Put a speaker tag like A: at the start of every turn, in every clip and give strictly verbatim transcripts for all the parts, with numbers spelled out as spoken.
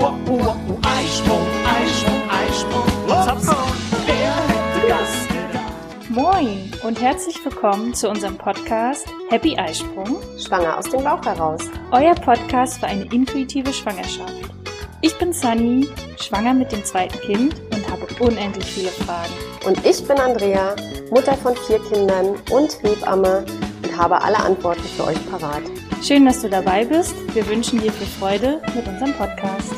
A: oh, oh, oh, Eisprung, Eisprung, Eisprung, Hopsam, wer hätte das gedacht?
B: Moin und herzlich willkommen zu unserem Podcast Happy Eisprung,
C: Schwanger aus dem Bauch heraus.
B: Euer Podcast für eine intuitive Schwangerschaft. Ich bin Sunny, schwanger mit dem zweiten Kind und habe unendlich viele Fragen.
C: Und ich bin Andrea, Mutter von vier Kindern und Hebamme und habe alle Antworten für euch parat.
B: Schön, dass du dabei bist. Wir wünschen dir viel Freude mit unserem Podcast.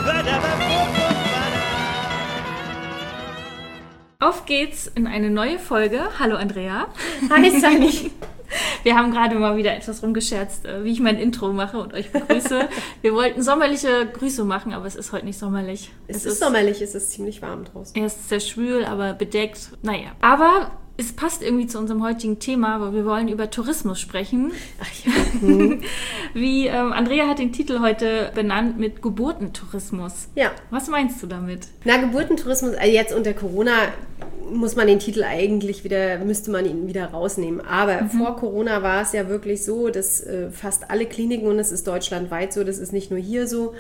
B: Auf geht's in eine neue Folge. Hallo Andrea.
C: Hi Sunny.
B: Wir haben gerade mal wieder etwas rumgescherzt, wie ich mein Intro mache und euch begrüße. Wir wollten sommerliche Grüße machen, aber es ist heute nicht sommerlich.
C: Es, es ist, ist sommerlich, es ist ziemlich warm draußen.
B: Er ist sehr schwül, aber bedeckt. Naja, aber es passt irgendwie zu unserem heutigen Thema, weil wir wollen über Tourismus sprechen.
C: Ach ja. Hm.
B: Wie ähm, Andrea hat den Titel heute benannt mit Geburtentourismus.
C: Ja.
B: Was meinst du damit?
C: Na, Geburtentourismus, also jetzt unter Corona muss man den Titel eigentlich wieder, müsste man ihn wieder rausnehmen. Aber mhm. vor Corona war es ja wirklich so, dass äh, fast alle Kliniken, und es ist deutschlandweit so, das ist nicht nur hier so,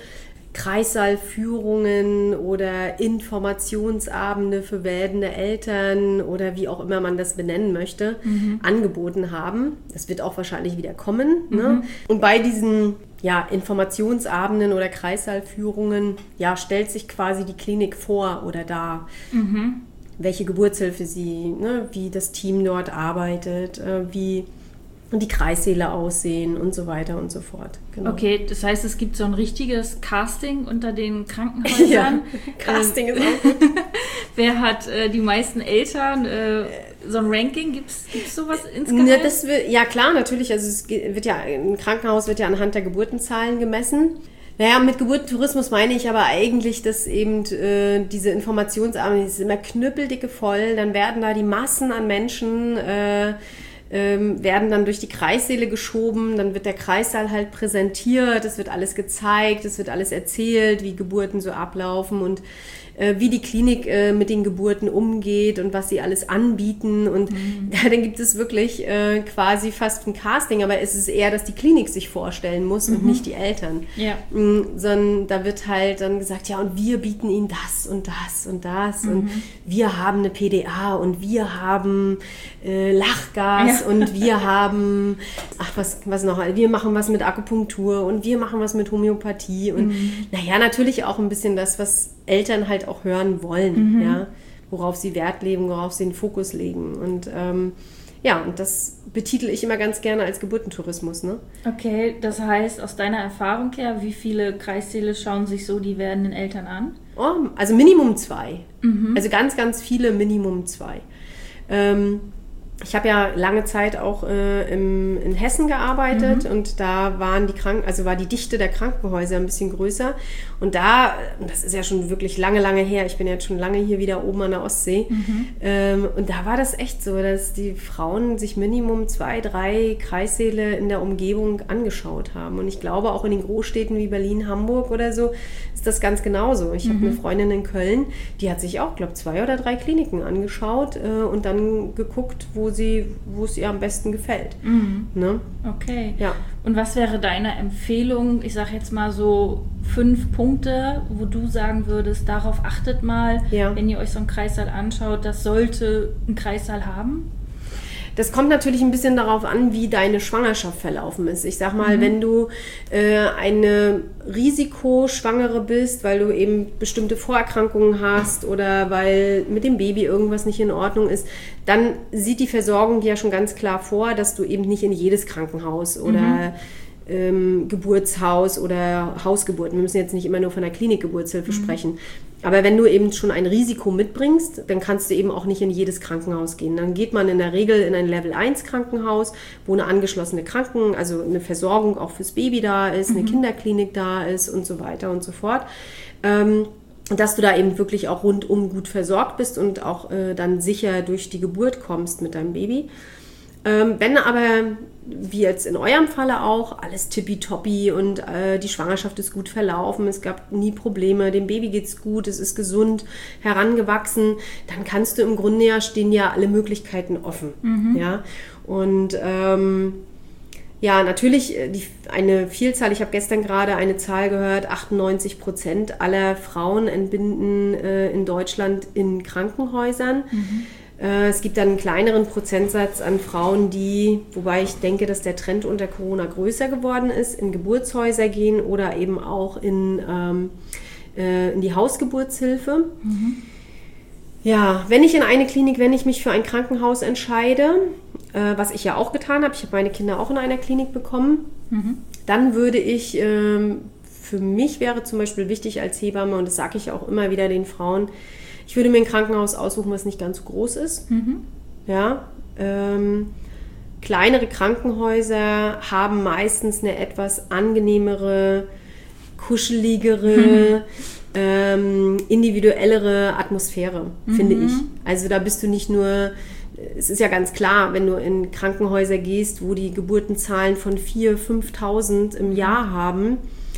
C: Kreissaalführungen oder Informationsabende für werdende Eltern oder wie auch immer man das benennen möchte, mhm. angeboten haben. Das wird auch wahrscheinlich wieder kommen. Mhm. Ne? Und bei diesen ja, Informationsabenden oder Kreissaalführungen ja, stellt sich quasi die Klinik vor oder dar. Mhm. Welche Geburtshilfe sie, ne, wie das Team dort arbeitet, äh, wie die Kreissäle aussehen und so weiter und so fort.
B: Genau. Okay, das heißt, es gibt so ein richtiges Casting unter den Krankenhäusern. Ja,
C: Casting
B: äh,
C: ist auch gut.
B: Wer hat äh, die meisten Eltern? Äh, so ein Ranking, gibt es sowas insgesamt?
C: Ja, das wird, ja klar, natürlich. Also es wird ja, ein Krankenhaus wird ja anhand der Geburtenzahlen gemessen. Naja, mit Geburtentourismus meine ich aber eigentlich, dass eben äh, diese Informationsabende, die ist immer knüppeldicke voll, dann werden da die Massen an Menschen, äh, ähm, werden dann durch die Kreissäle geschoben, dann wird der Kreissaal halt präsentiert, es wird alles gezeigt, es wird alles erzählt, wie Geburten so ablaufen und äh, wie die Klinik äh, mit den Geburten umgeht und was sie alles anbieten und mhm. ja, dann gibt es wirklich äh, quasi fast ein Casting, aber es ist eher, dass die Klinik sich vorstellen muss mhm. und nicht die Eltern. Ja. Mhm, sondern da wird halt dann gesagt, ja und wir bieten ihnen das und das und das mhm. und wir haben eine P D A und wir haben äh, Lachgas ja. und wir haben, ach was, was noch, wir machen was mit Akupunktur und wir machen was mit Homöopathie und mhm. naja, natürlich auch ein bisschen das, was Eltern halt auch hören wollen, mhm. ja, worauf sie Wert legen, worauf sie den Fokus legen. Und ähm, ja, und das betitel ich immer ganz gerne als Geburtentourismus. Ne?
B: Okay, das heißt, aus deiner Erfahrung her, wie viele Kreissäle schauen sich so die werdenden Eltern an?
C: Oh, also Minimum zwei. Mhm. Also ganz, ganz viele Minimum zwei. Ähm, Ich habe ja lange Zeit auch äh, im, in Hessen gearbeitet mhm. und da waren die Kranken, also war die Dichte der Krankenhäuser ein bisschen größer. Und da, das ist ja schon wirklich lange, lange her, ich bin jetzt schon lange hier wieder oben an der Ostsee. Mhm. Ähm, und da war das echt so, dass die Frauen sich Minimum zwei, drei Kreissäle in der Umgebung angeschaut haben. Und ich glaube auch in den Großstädten wie Berlin, Hamburg oder so ist das ganz genauso. Ich mhm. habe eine Freundin in Köln, die hat sich auch, glaube ich, zwei oder drei Kliniken angeschaut äh, und dann geguckt, wo sie, wo es ihr am besten gefällt. Mhm. Ne?
B: Okay.
C: Ja.
B: Und was wäre deine Empfehlung, ich sage jetzt mal so fünf Punkte, wo du sagen würdest, darauf achtet mal, ja. wenn ihr euch so einen Kreissaal anschaut, das sollte ein Kreissaal haben?
C: Das kommt natürlich ein bisschen darauf an, wie deine Schwangerschaft verlaufen ist. Ich sag mal, mhm. wenn du äh, eine Risikoschwangere bist, weil du eben bestimmte Vorerkrankungen hast oder weil mit dem Baby irgendwas nicht in Ordnung ist, dann sieht die Versorgung ja schon ganz klar vor, dass du eben nicht in jedes Krankenhaus oder mhm. ähm, Geburtshaus oder Hausgeburten, wir müssen jetzt nicht immer nur von der Klinikgeburtshilfe mhm. sprechen, aber wenn du eben schon ein Risiko mitbringst, dann kannst du eben auch nicht in jedes Krankenhaus gehen. Dann geht man in der Regel in ein Level eins Krankenhaus, wo eine angeschlossene Kranken-, also eine Versorgung auch fürs Baby da ist, mhm. eine Kinderklinik da ist und so weiter und so fort. Ähm, dass du da eben wirklich auch rundum gut versorgt bist und auch äh, dann sicher durch die Geburt kommst mit deinem Baby. Ähm, wenn aber, wie jetzt in eurem Falle auch, alles tippitoppi und äh, die Schwangerschaft ist gut verlaufen, es gab nie Probleme, dem Baby geht's gut, es ist gesund herangewachsen, dann kannst du im Grunde ja, stehen ja alle Möglichkeiten offen. Mhm. Ja? Und ähm, Ja, natürlich die, eine Vielzahl, ich habe gestern gerade eine Zahl gehört, achtundneunzig Prozent aller Frauen entbinden äh, in Deutschland in Krankenhäusern. Mhm. Äh, es gibt dann einen kleineren Prozentsatz an Frauen, die, wobei ich denke, dass der Trend unter Corona größer geworden ist, in Geburtshäuser gehen oder eben auch in, ähm, äh, in die Hausgeburtshilfe. Mhm. Ja, wenn ich in eine Klinik, wenn ich mich für ein Krankenhaus entscheide, äh, was ich ja auch getan habe, ich habe meine Kinder auch in einer Klinik bekommen, mhm. dann würde ich, ähm, für mich wäre zum Beispiel wichtig als Hebamme, und das sage ich auch immer wieder den Frauen, ich würde mir ein Krankenhaus aussuchen, was nicht ganz so groß ist. Mhm. Ja, ähm, kleinere Krankenhäuser haben meistens eine etwas angenehmere, kuscheligere, mhm. Ähm, individuellere Atmosphäre, mhm. finde ich. Also da bist du nicht nur, es ist ja ganz klar, wenn du in Krankenhäuser gehst, wo die Geburtenzahlen von viertausend, fünftausend im Jahr haben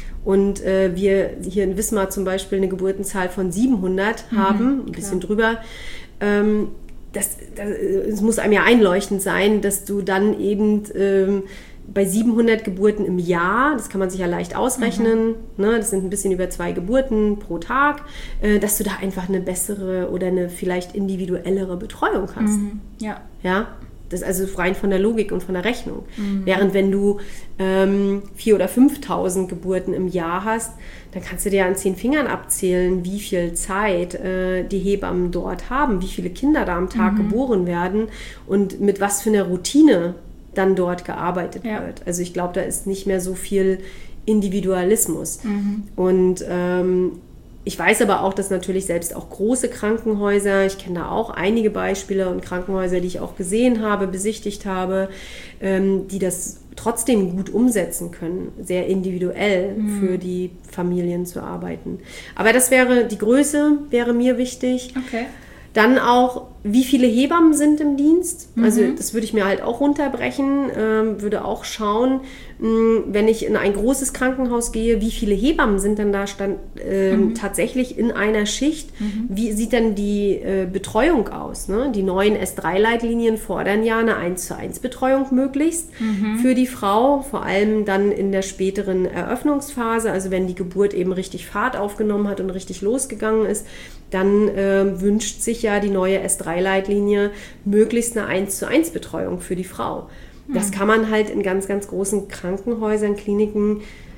C: und äh, wir hier in Wismar zum Beispiel eine Geburtenzahl von siebenhundert mhm, haben, ein bisschen klar. drüber, ähm, das, das, es muss einem ja einleuchtend sein, dass du dann eben ähm, bei siebenhundert Geburten im Jahr, das kann man sich ja leicht ausrechnen, mhm. ne, das sind ein bisschen über zwei Geburten pro Tag, äh, dass du da einfach eine bessere oder eine vielleicht individuellere Betreuung hast.
B: Mhm. Ja.
C: Ja, das ist also rein von der Logik und von der Rechnung. Mhm. Während wenn du ähm, viertausend oder fünftausend Geburten im Jahr hast, dann kannst du dir an zehn Fingern abzählen, wie viel Zeit äh, die Hebammen dort haben, wie viele Kinder da am Tag mhm. geboren werden und mit was für einer Routine dann dort gearbeitet ja. wird. Also ich glaube, da ist nicht mehr so viel Individualismus. Mhm. Und ähm, ich weiß aber auch, dass natürlich selbst auch große Krankenhäuser, ich kenne da auch einige Beispiele und Krankenhäuser, die ich auch gesehen habe, besichtigt habe, ähm, die das trotzdem gut umsetzen können, sehr individuell mhm. für die Familien zu arbeiten. Aber das wäre, die Größe wäre mir wichtig.
B: Okay.
C: Dann auch, wie viele Hebammen sind im Dienst? Mhm. Also das würde ich mir halt auch runterbrechen, ähm, würde auch schauen, mh, wenn ich in ein großes Krankenhaus gehe, wie viele Hebammen sind denn da stand, äh, mhm. tatsächlich in einer Schicht? Mhm. Wie sieht denn die äh, Betreuung aus? Ne? Die neuen S drei Leitlinien fordern ja eine eins zu eins Betreuung möglichst mhm. für die Frau, vor allem dann in der späteren Eröffnungsphase, also wenn die Geburt eben richtig Fahrt aufgenommen hat und richtig losgegangen ist, dann äh, wünscht sich ja die neue S drei Leitlinie möglichst eine eins zu eins Betreuung für die Frau. Das kann man halt in ganz, ganz großen Krankenhäusern, Kliniken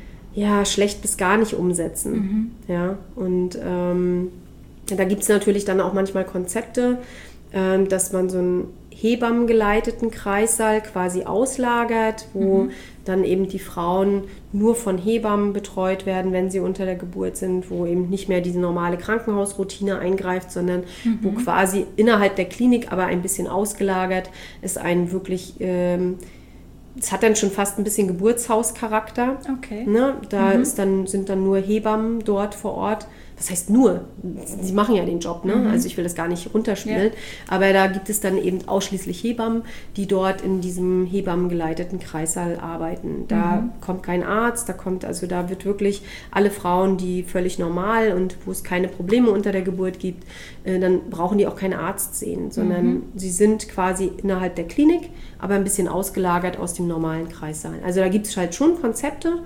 C: ja schlecht bis gar nicht umsetzen. Mhm. Ja, und ähm, da gibt es natürlich dann auch manchmal Konzepte, äh, dass man so einen hebammengeleiteten Kreissaal quasi auslagert, wo mhm. dann eben die Frauen nur von Hebammen betreut werden, wenn sie unter der Geburt sind, wo eben nicht mehr diese normale Krankenhausroutine eingreift, sondern mhm. wo quasi innerhalb der Klinik, aber ein bisschen ausgelagert, ist ein wirklich, ähm, es hat dann schon fast ein bisschen Geburtshauscharakter.
B: Okay.
C: Ne? Da
B: mhm.
C: ist dann, sind dann nur Hebammen dort vor Ort. Das heißt nur, sie machen ja den Job, ne? Mhm. Also ich will das gar nicht runterspielen, ja. aber da gibt es dann eben ausschließlich Hebammen, die dort in diesem hebammengeleiteten Kreissaal arbeiten. Da mhm. kommt kein Arzt, da kommt, also da wird wirklich alle Frauen, die völlig normal und wo es keine Probleme unter der Geburt gibt, äh, dann brauchen die auch keinen Arzt sehen, sondern mhm. sie sind quasi innerhalb der Klinik, aber ein bisschen ausgelagert aus dem normalen Kreissaal. Also da gibt es halt schon Konzepte.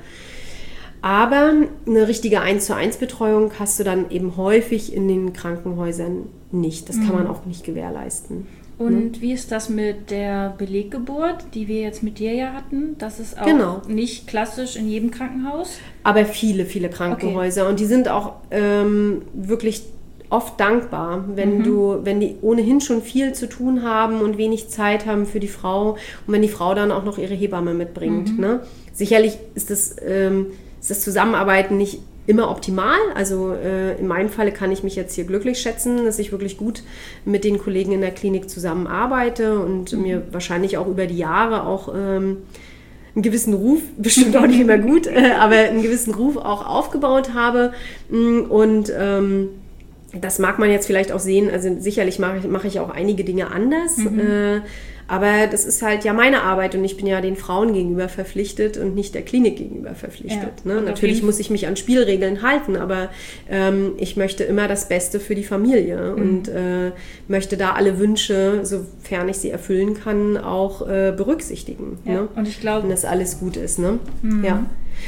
C: Aber eine richtige eins zu eins Betreuung hast du dann eben häufig in den Krankenhäusern nicht. Das kann man auch nicht gewährleisten.
B: Und ne? Wie ist das mit der Beleggeburt, die wir jetzt mit dir ja hatten? Das ist auch
C: genau.
B: nicht klassisch in jedem Krankenhaus?
C: Aber viele, viele Krankenhäuser. Okay. Und die sind auch ähm, wirklich oft dankbar, wenn mhm. du, wenn die ohnehin schon viel zu tun haben und wenig Zeit haben für die Frau und wenn die Frau dann auch noch ihre Hebamme mitbringt. Mhm. Ne? Sicherlich ist das... Ähm, ist das Zusammenarbeiten nicht immer optimal. Also äh, in meinem Falle kann ich mich jetzt hier glücklich schätzen, dass ich wirklich gut mit den Kollegen in der Klinik zusammenarbeite und mhm. mir wahrscheinlich auch über die Jahre auch ähm, einen gewissen Ruf, bestimmt auch nicht immer gut, äh, aber einen gewissen Ruf auch aufgebaut habe. Und ähm, das mag man jetzt vielleicht auch sehen, also sicherlich mache ich, mache ich auch einige Dinge anders, mhm. äh, Aber das ist halt ja meine Arbeit und ich bin ja den Frauen gegenüber verpflichtet und nicht der Klinik gegenüber verpflichtet. Ja, ne? Natürlich muss ich mich an Spielregeln halten, aber ähm, ich möchte immer das Beste für die Familie mhm. und äh, möchte da alle Wünsche, sofern ich sie erfüllen kann, auch äh, berücksichtigen.
B: Ja,
C: ne?
B: Und ich glaube,
C: wenn das alles gut ist. Ne?
B: Mhm.
C: Ja.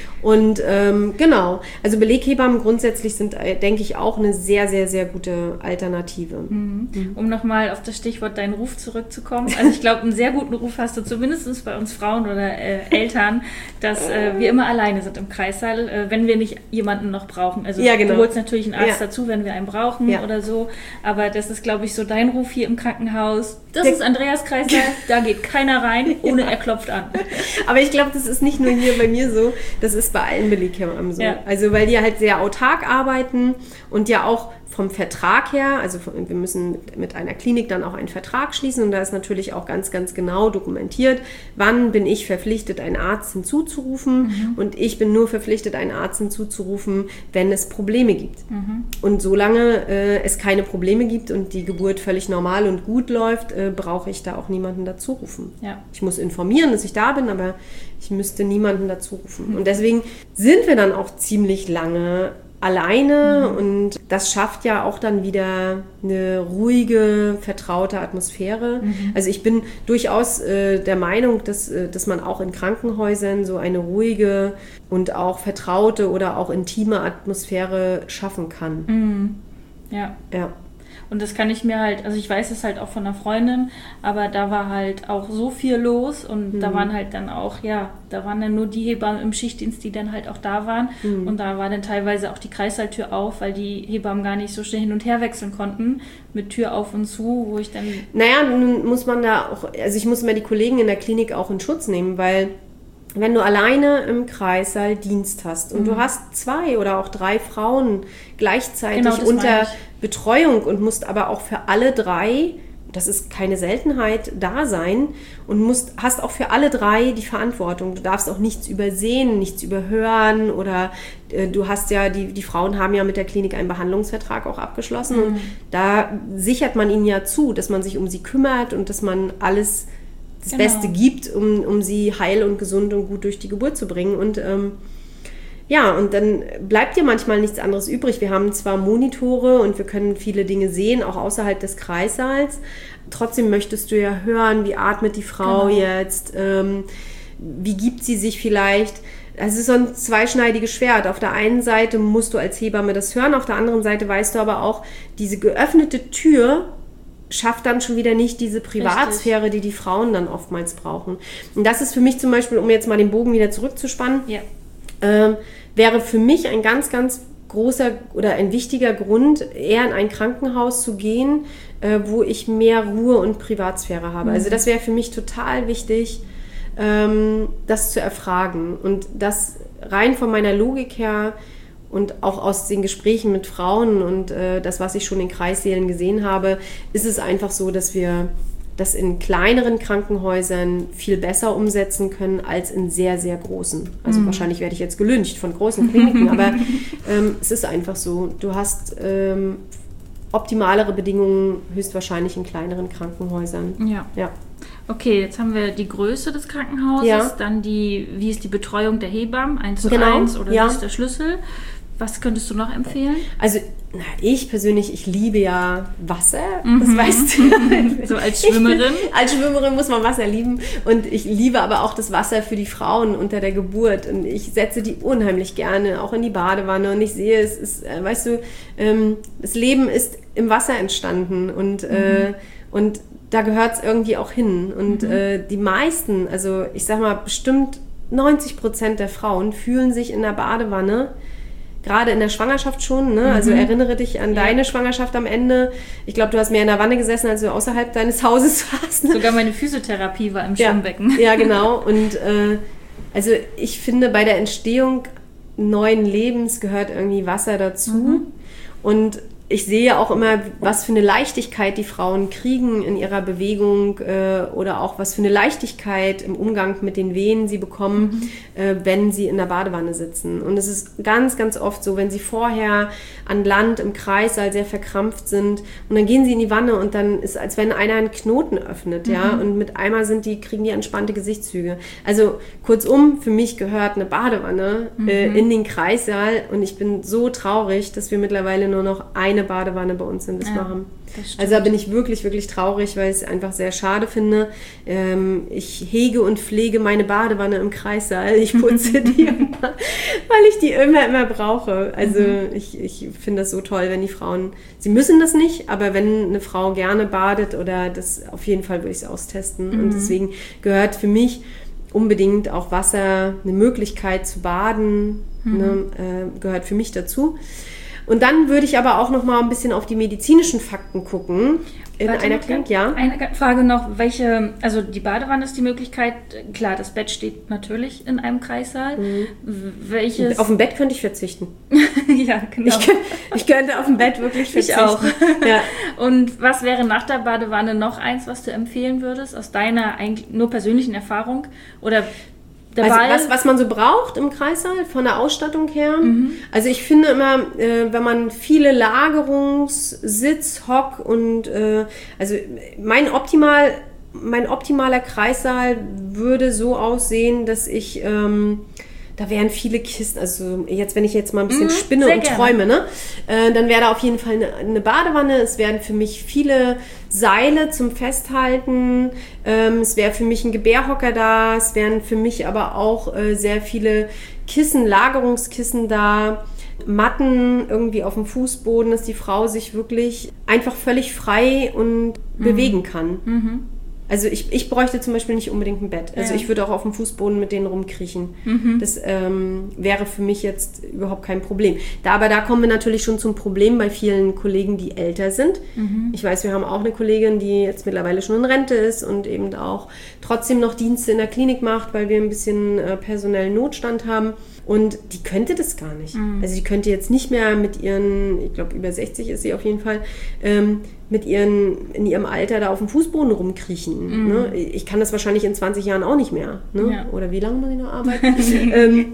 C: Und ähm, genau, also Beleghebammen grundsätzlich sind, äh, denke ich, auch eine sehr, sehr, sehr gute Alternative.
B: Mhm. Mhm. Um nochmal auf das Stichwort deinen Ruf zurückzukommen. Also ich glaube, einen sehr guten Ruf hast du zumindest bei uns Frauen oder äh, Eltern, dass äh, wir immer alleine sind im Kreissaal, äh, wenn wir nicht jemanden noch brauchen. Also
C: ja, genau.
B: du holst natürlich einen Arzt
C: ja.
B: dazu, wenn wir einen brauchen
C: ja.
B: oder so. Aber das ist, glaube ich, so dein Ruf hier im Krankenhaus. Das Der ist Andreas Kreissaal, da geht keiner rein, ohne ja. er klopft an.
C: Aber ich glaube, das ist nicht nur hier bei mir so, das ist bei allen Beleghebammen so.
B: Ja.
C: Also weil die halt sehr autark arbeiten und ja auch vom Vertrag her, also wir müssen mit einer Klinik dann auch einen Vertrag schließen und da ist natürlich auch ganz, ganz genau dokumentiert, wann bin ich verpflichtet, einen Arzt hinzuzurufen mhm. und ich bin nur verpflichtet, einen Arzt hinzuzurufen, wenn es Probleme gibt. Mhm. Und solange äh, es keine Probleme gibt und die Geburt völlig normal und gut läuft, äh, brauche ich da auch niemanden dazu rufen.
B: Ja.
C: Ich muss informieren, dass ich da bin, aber ich müsste niemanden dazu rufen. Mhm. Und deswegen sind wir dann auch ziemlich lange alleine mhm. und das schafft ja auch dann wieder eine ruhige, vertraute Atmosphäre. Mhm. Also ich bin durchaus äh, der Meinung, dass, äh, dass man auch in Krankenhäusern so eine ruhige und auch vertraute oder auch intime Atmosphäre schaffen kann.
B: Mhm. Ja.
C: Ja.
B: Und das kann ich mir halt, also ich weiß es halt auch von einer Freundin, aber da war halt auch so viel los und mhm. da waren halt dann auch, ja, da waren dann nur die Hebammen im Schichtdienst, die dann halt auch da waren mhm. und da war dann teilweise auch die Kreissaaltür auf, weil die Hebammen gar nicht so schnell hin und her wechseln konnten mit Tür auf und zu, wo ich dann...
C: Naja, nun muss man da auch, also ich muss mir die Kollegen in der Klinik auch in Schutz nehmen, weil wenn du alleine im Kreissaal Dienst hast und mhm. du hast zwei oder auch drei Frauen gleichzeitig
B: genau,
C: unter Betreuung und musst aber auch für alle drei, das ist keine Seltenheit, da sein und musst, hast auch für alle drei die Verantwortung. Du darfst auch nichts übersehen, nichts überhören oder äh, du hast ja, die, die Frauen haben ja mit der Klinik einen Behandlungsvertrag auch abgeschlossen mhm. und da sichert man ihnen ja zu, dass man sich um sie kümmert und dass man alles das genau. Beste gibt, um, um sie heil und gesund und gut durch die Geburt zu bringen. Und ähm, ja, und dann bleibt dir manchmal nichts anderes übrig. Wir haben zwar Monitore und wir können viele Dinge sehen, auch außerhalb des Kreissaals. Trotzdem möchtest du ja hören, wie atmet die Frau genau. jetzt, ähm, wie gibt sie sich vielleicht. Es ist so ein zweischneidiges Schwert. Auf der einen Seite musst du als Hebamme das hören, auf der anderen Seite weißt du aber auch, diese geöffnete Tür schafft dann schon wieder nicht diese Privatsphäre, Richtig. die die Frauen dann oftmals brauchen. Und das ist für mich zum Beispiel, um jetzt mal den Bogen wieder zurückzuspannen,
B: ja.
C: ähm, wäre für mich ein ganz, ganz großer oder ein wichtiger Grund, eher in ein Krankenhaus zu gehen, äh, wo ich mehr Ruhe und Privatsphäre habe. Mhm. Also das wäre für mich total wichtig, ähm, das zu erfragen. Und das rein von meiner Logik her und auch aus den Gesprächen mit Frauen und äh, das, was ich schon in Kreissälen gesehen habe, ist es einfach so, dass wir das in kleineren Krankenhäusern viel besser umsetzen können als in sehr, sehr großen. Also mhm. wahrscheinlich werde ich jetzt gelyncht von großen Kliniken, aber ähm, es ist einfach so. Du hast ähm, optimalere Bedingungen höchstwahrscheinlich in kleineren Krankenhäusern.
B: Ja.
C: ja.
B: Okay, jetzt haben wir die Größe des Krankenhauses,
C: ja.
B: dann die, wie ist die Betreuung der Hebammen, eins zu
C: genau.
B: eins oder
C: ja.
B: wie ist der Schlüssel? Was könntest du noch empfehlen?
C: Also na, ich persönlich, ich liebe ja Wasser,
B: mhm.
C: das weißt du.
B: So als Schwimmerin?
C: Bin, als Schwimmerin muss man Wasser lieben und ich liebe aber auch das Wasser für die Frauen unter der Geburt und ich setze die unheimlich gerne auch in die Badewanne und ich sehe, es ist, äh, weißt du, ähm, das Leben ist im Wasser entstanden und, mhm. äh, und da gehört es irgendwie auch hin und mhm. äh, die meisten, also ich sag mal bestimmt neunzig Prozent der Frauen fühlen sich in der Badewanne gerade in der Schwangerschaft schon, ne? Also mhm. erinnere dich an ja. deine Schwangerschaft am Ende. Ich glaube, du hast mehr in der Wanne gesessen, als du außerhalb deines Hauses warst. Ne?
B: Sogar meine Physiotherapie war im ja. Schwimmbecken.
C: Ja, genau. Und äh, also ich finde, bei der Entstehung neuen Lebens gehört irgendwie Wasser dazu. Mhm. Und ich sehe auch immer, was für eine Leichtigkeit die Frauen kriegen in ihrer Bewegung äh, oder auch was für eine Leichtigkeit im Umgang mit den Wehen sie bekommen, mhm. äh, wenn sie in der Badewanne sitzen. Und es ist ganz, ganz oft so, wenn sie vorher an Land im Kreissaal sehr verkrampft sind und dann gehen sie in die Wanne und dann ist, als wenn einer einen Knoten öffnet, mhm. ja, und mit einmal sind die, kriegen die entspannte Gesichtszüge. Also kurzum, für mich gehört eine Badewanne mhm. äh, in den Kreissaal und ich bin so traurig, dass wir mittlerweile nur noch eine Badewanne bei uns in Wismar ja, haben. Also da bin ich wirklich, wirklich traurig, weil ich es einfach sehr schade finde. Ähm, ich hege und pflege meine Badewanne im Kreissaal. Ich putze die immer, weil ich die immer, immer brauche. Also mhm. ich, ich finde das so toll, wenn die Frauen, sie müssen das nicht, aber wenn eine Frau gerne badet oder das, auf jeden Fall würde ich es austesten. Mhm. Und deswegen gehört für mich unbedingt auch Wasser, eine Möglichkeit zu baden, mhm. ne, äh, gehört für mich dazu. Und dann würde ich aber auch noch mal ein bisschen auf die medizinischen Fakten gucken. In
B: Warte,
C: einer Klinik, ja.
B: Eine Frage noch, welche, also die Badewanne ist die Möglichkeit, klar, das Bett steht natürlich in einem Kreissaal. Mhm. Welches?
C: Auf dem Bett könnte ich verzichten.
B: Ja, genau.
C: Ich, ich könnte auf dem Bett wirklich verzichten.
B: Ich auch. Ja. Und was wäre nach der Badewanne noch eins, was du empfehlen würdest, aus deiner eigentlich nur persönlichen Erfahrung? Oder der
C: also
B: Ball?
C: Was, was man so braucht im Kreissaal, von der Ausstattung her. Mhm. Also ich finde immer, äh, wenn man viele Lagerungs-, Sitz-, Hock- und äh, also mein optimal, mein optimaler Kreissaal würde so aussehen, dass ich ähm, da wären viele Kisten, also jetzt, wenn ich jetzt mal ein bisschen mhm, spinne und gerne. träume, ne, äh, dann wäre da auf jeden Fall eine, eine Badewanne, es wären für mich viele Seile zum Festhalten, ähm, es wäre für mich ein Gebärhocker da, es wären für mich aber auch äh, sehr viele Kissen, Lagerungskissen da, Matten irgendwie auf dem Fußboden, dass die Frau sich wirklich einfach völlig frei und mhm. bewegen kann. Mhm. Also ich, ich bräuchte zum Beispiel nicht unbedingt ein Bett. Also ja. ich würde auch auf dem Fußboden mit denen rumkriechen. Mhm. Das ähm, wäre für mich jetzt überhaupt kein Problem. Da, aber da kommen wir natürlich schon zum Problem bei vielen Kollegen, die älter sind. Mhm. Ich weiß, wir haben auch eine Kollegin, die jetzt mittlerweile schon in Rente ist und eben auch trotzdem noch Dienste in der Klinik macht, weil wir ein bisschen äh, personellen Notstand haben. Und die könnte das gar nicht. Mhm. Also die könnte jetzt nicht mehr mit ihren, ich glaube über sechzig ist sie auf jeden Fall, ähm, mit ihren, in ihrem Alter da auf dem Fußboden rumkriechen. Mhm. Ne? Ich kann das wahrscheinlich in zwanzig Jahren auch nicht mehr. Ne? Ja. Oder wie lange muss ich noch arbeiten? ähm,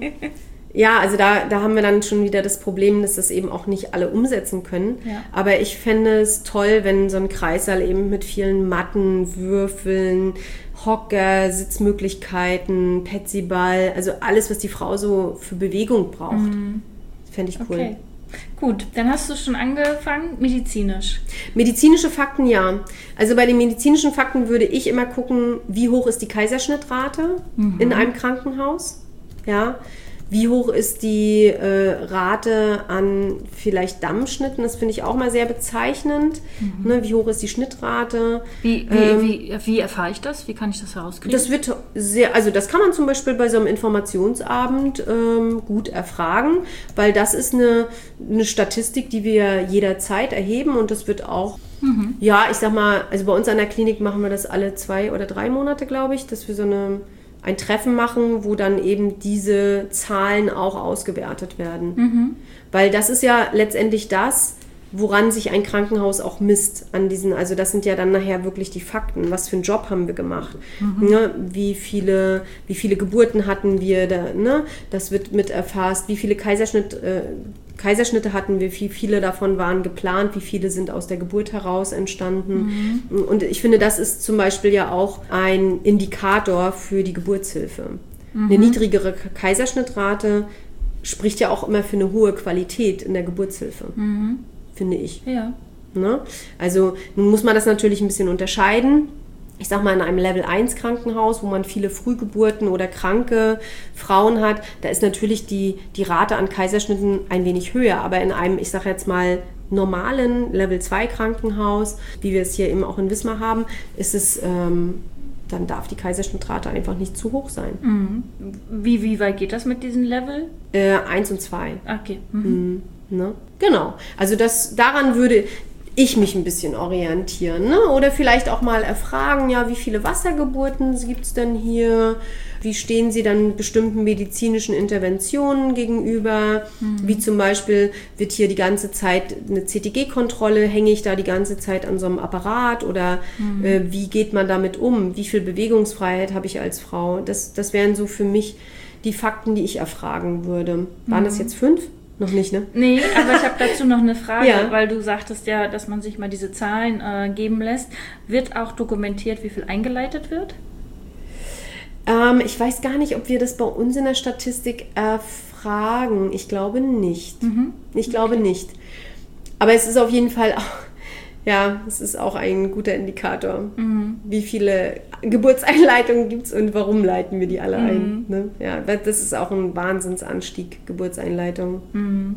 C: ja, also da, da haben wir dann schon wieder das Problem, dass das eben auch nicht alle umsetzen können. Ja. Aber ich fände es toll, wenn so ein Kreissaal eben mit vielen Matten, Würfeln, Hocker, Sitzmöglichkeiten, Petsyball, also alles, was die Frau so für Bewegung braucht. Mhm. Fände ich cool.
B: Okay. Gut, dann hast du schon angefangen, medizinisch.
C: Medizinische Fakten, ja. Also bei den medizinischen Fakten würde ich immer gucken, wie hoch ist die Kaiserschnittrate mhm. in einem Krankenhaus, ja. Wie hoch ist die äh, Rate an vielleicht Dammschnitten? Das finde ich auch mal sehr bezeichnend. Mhm. Ne, wie hoch ist die Schnittrate?
B: Wie, wie, ähm, wie, wie erfahre ich das? Wie kann ich das herauskriegen?
C: Das wird sehr, also das kann man zum Beispiel bei so einem Informationsabend ähm, gut erfragen, weil das ist eine, eine Statistik, die wir jederzeit erheben und das wird auch, mhm. ja, ich sag mal, also bei uns an der Klinik machen wir das alle zwei oder drei Monate, glaube ich, dass wir so eine ein Treffen machen, wo dann eben diese Zahlen auch ausgewertet werden. Mhm. Weil das ist ja letztendlich das, woran sich ein Krankenhaus auch misst. An diesen, also das sind ja dann nachher wirklich die Fakten. Was für einen Job haben wir gemacht? Mhm. Ne? Wie viele, wie viele Geburten hatten wir? Da, ne? Das wird mit erfasst. Wie viele Kaiserschnitt, äh, Kaiserschnitte hatten wir? Wie viele davon waren geplant? Wie viele sind aus der Geburt heraus entstanden? Mhm. Und ich finde, das ist zum Beispiel ja auch ein Indikator für die Geburtshilfe. Mhm. Eine niedrigere Kaiserschnittrate spricht ja auch immer für eine hohe Qualität in der Geburtshilfe. Mhm. Finde ich.
B: Ja.
C: Ne? Also nun muss man das natürlich ein bisschen unterscheiden. Ich sag mal, in einem Level eins Krankenhaus, wo man viele Frühgeburten oder kranke Frauen hat, da ist natürlich die, die Rate an Kaiserschnitten ein wenig höher. Aber in einem, ich sag jetzt mal, normalen Level zwei Krankenhaus, wie wir es hier eben auch in Wismar haben, ist es, ähm, dann darf die Kaiserschnittrate einfach nicht zu hoch sein.
B: Mhm. Wie, wie weit geht das mit diesem Level?
C: Äh, eins und zwei.
B: Okay. Mhm.
C: Mhm. Ne? Genau. Also das, daran würde... ich mich ein bisschen orientieren. Ne? Oder vielleicht auch mal erfragen, ja, wie viele Wassergeburten gibt es denn hier? Wie stehen Sie dann bestimmten medizinischen Interventionen gegenüber? Mhm. Wie zum Beispiel, wird hier die ganze Zeit eine C T G-Kontrolle, hänge ich da die ganze Zeit an so einem Apparat? Oder mhm. äh, wie geht man damit um? Wie viel Bewegungsfreiheit habe ich als Frau? Das, das wären so für mich die Fakten, die ich erfragen würde. Waren mhm. das jetzt fünf? Noch nicht, ne?
B: Nee, aber ich habe dazu noch eine Frage, ja. weil du sagtest ja, dass man sich mal diese Zahlen äh, geben lässt. Wird auch dokumentiert, wie viel eingeleitet wird?
C: Ähm, ich weiß gar nicht, ob wir das bei uns in der Statistik erfragen. Ich glaube nicht. Mhm. Ich glaube okay. nicht. Aber es ist auf jeden Fall auch, ja, es ist auch ein guter Indikator. Mhm. Wie viele Geburtseinleitungen gibt es und warum leiten wir die alle mhm. ein? Ne? Ja, das ist auch ein Wahnsinnsanstieg, Geburtseinleitungen.
B: Mhm.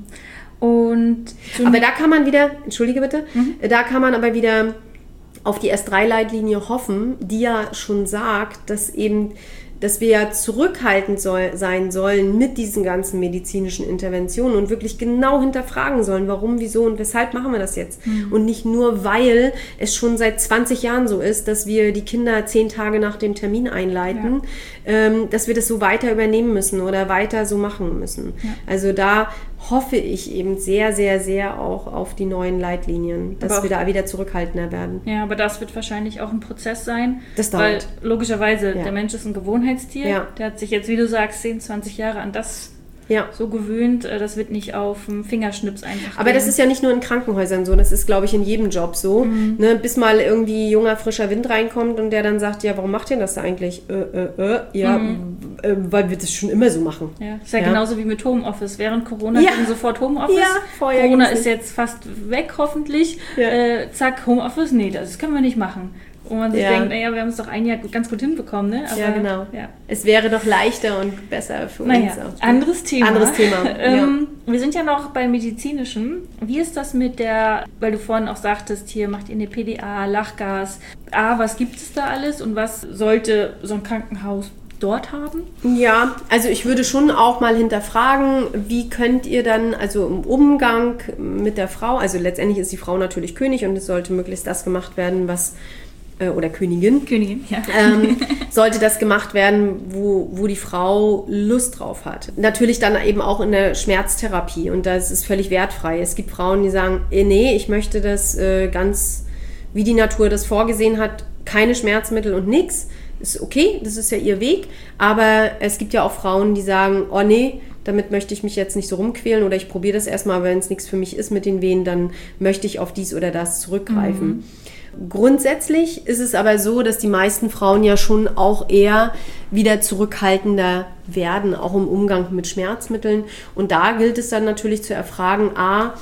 B: Und
C: aber da kann man wieder, entschuldige bitte, mhm. da kann man aber wieder auf die S drei Leitlinie hoffen, die ja schon sagt, dass eben dass wir ja zurückhaltend soll, sein sollen mit diesen ganzen medizinischen Interventionen und wirklich genau hinterfragen sollen, warum, wieso und weshalb machen wir das jetzt. Mhm. Und nicht nur, weil es schon seit zwanzig Jahren so ist, dass wir die Kinder zehn Tage nach dem Termin einleiten, ja. ähm, dass wir das so weiter übernehmen müssen oder weiter so machen müssen. Ja. Also da hoffe ich eben sehr, sehr, sehr auch auf die neuen Leitlinien, dass aber wir da wieder zurückhaltender werden.
B: Ja, aber das wird wahrscheinlich auch ein Prozess sein.
C: Das dauert.
B: Weil logischerweise, ja. der Mensch ist ein Gewohnheitstier.
C: Ja.
B: Der hat sich jetzt, wie du sagst, zehn, zwanzig Jahre an das ja. so gewöhnt. Das wird nicht auf dem Fingerschnips einfach
C: Aber gehen. Das ist ja nicht nur in Krankenhäusern so, das ist, glaube ich, in jedem Job so. Mhm. Ne, bis mal irgendwie junger, frischer Wind reinkommt und der dann sagt, ja, warum macht ihr das da eigentlich? Äh, äh, äh, ja, mhm. äh, weil wir das schon immer so machen.
B: Ja, ist ja, ja. genauso wie mit Homeoffice. Während Corona
C: ja.
B: ging sofort Homeoffice.
C: Ja, vorher
B: Corona ist jetzt fast weg, hoffentlich. Ja. Äh, zack, Homeoffice, nee, das können wir nicht machen. Wo man sich ja. denkt, naja, wir haben es doch ein Jahr ganz gut hinbekommen, ne? Aber,
C: ja, genau.
B: Ja.
C: Es wäre doch leichter und besser für
B: naja,
C: uns auch.
B: Anderes Thema.
C: Anderes Thema.
B: ähm, ja. Wir sind ja noch beim Medizinischen. Wie ist das mit der, weil du vorhin auch sagtest, hier macht ihr eine P D A, Lachgas. A, was gibt es da alles und was sollte so ein Krankenhaus dort haben?
C: Ja, also ich würde schon auch mal hinterfragen, wie könnt ihr dann, also im Umgang mit der Frau, also letztendlich ist die Frau natürlich König und es sollte möglichst das gemacht werden, was oder Königin,
B: Königin ja.
C: ähm, sollte das gemacht werden, wo, wo die Frau Lust drauf hat. Natürlich dann eben auch in der Schmerztherapie und das ist völlig wertfrei. Es gibt Frauen, die sagen, nee, ich möchte das äh, ganz, wie die Natur das vorgesehen hat, keine Schmerzmittel und nix. Ist okay, das ist ja ihr Weg, aber es gibt ja auch Frauen, die sagen, oh nee, damit möchte ich mich jetzt nicht so rumquälen oder ich probiere das erstmal, wenn es nichts für mich ist mit den Wehen, dann möchte ich auf dies oder das zurückgreifen. Mhm. Grundsätzlich ist es aber so, dass die meisten Frauen ja schon auch eher wieder zurückhaltender werden, auch im Umgang mit Schmerzmitteln. Und da gilt es dann natürlich zu erfragen, a,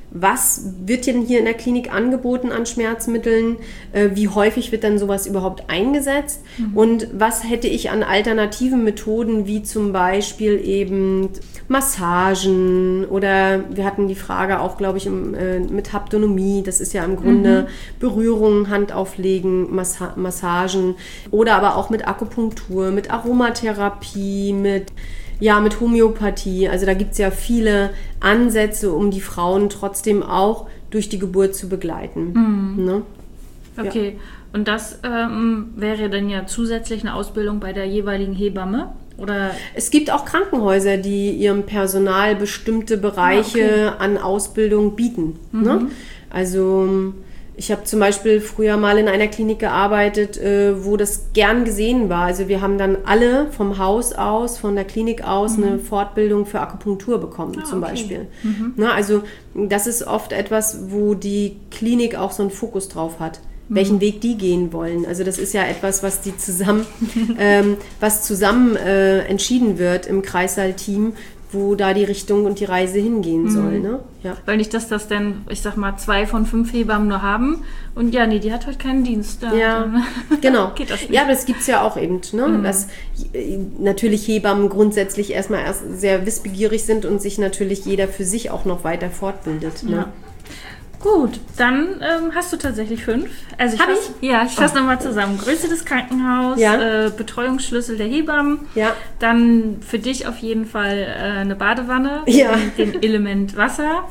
C: was wird denn hier in der Klinik angeboten an Schmerzmitteln? Äh, wie häufig wird dann sowas überhaupt eingesetzt? Mhm. Und was hätte ich an alternativen Methoden, wie zum Beispiel eben Massagen oder wir hatten die Frage auch, glaube ich, im, äh, mit Haptonomie. Das ist ja im Grunde mhm. Berührung, Hand auflegen, Massa- Massagen oder aber auch mit Akupunktur, mit Aromatherapie, mit Ja, mit Homöopathie. Also da gibt es ja viele Ansätze, um die Frauen trotzdem auch durch die Geburt zu begleiten.
B: Mhm.
C: Ne?
B: Okay, ja. Und das ähm, wäre dann ja zusätzlich eine Ausbildung bei der jeweiligen Hebamme? Oder?
C: Es gibt auch Krankenhäuser, die ihrem Personal bestimmte Bereiche ah, okay. an Ausbildung bieten. Mhm. Ne? Also ich habe zum Beispiel früher mal in einer Klinik gearbeitet, äh, wo das gern gesehen war. Also wir haben dann alle vom Haus aus, von der Klinik aus mhm. eine Fortbildung für Akupunktur bekommen ah, zum okay. Beispiel. Mhm. Na, also das ist oft etwas, wo die Klinik auch so einen Fokus drauf hat, mhm. welchen Weg die gehen wollen. Also das ist ja etwas, was die zusammen, ähm, was zusammen äh, entschieden wird im Kreissaal-Team, wo da die Richtung und die Reise hingehen soll. Mhm. Ne? Ja.
B: Weil nicht, dass das dann, ich sag mal, zwei von fünf Hebammen nur haben und ja, nee, die hat heute keinen Dienst. Da
C: ja, genau. Geht das nicht. Ja, aber das gibt es ja auch eben, ne? Mhm. Dass natürlich Hebammen grundsätzlich erstmal erst sehr wissbegierig sind und sich natürlich jeder für sich auch noch weiter fortbildet. Ne?
B: Ja. Gut, dann ähm, hast du tatsächlich fünf. Also ich
C: Hab
B: fass,
C: ich?
B: Ja, ich fasse oh. nochmal zusammen. Größe des Krankenhauses,
C: ja.
B: äh, Betreuungsschlüssel der Hebammen,
C: ja.
B: dann für dich auf jeden Fall äh, eine Badewanne,
C: ja.
B: mit dem Element Wasser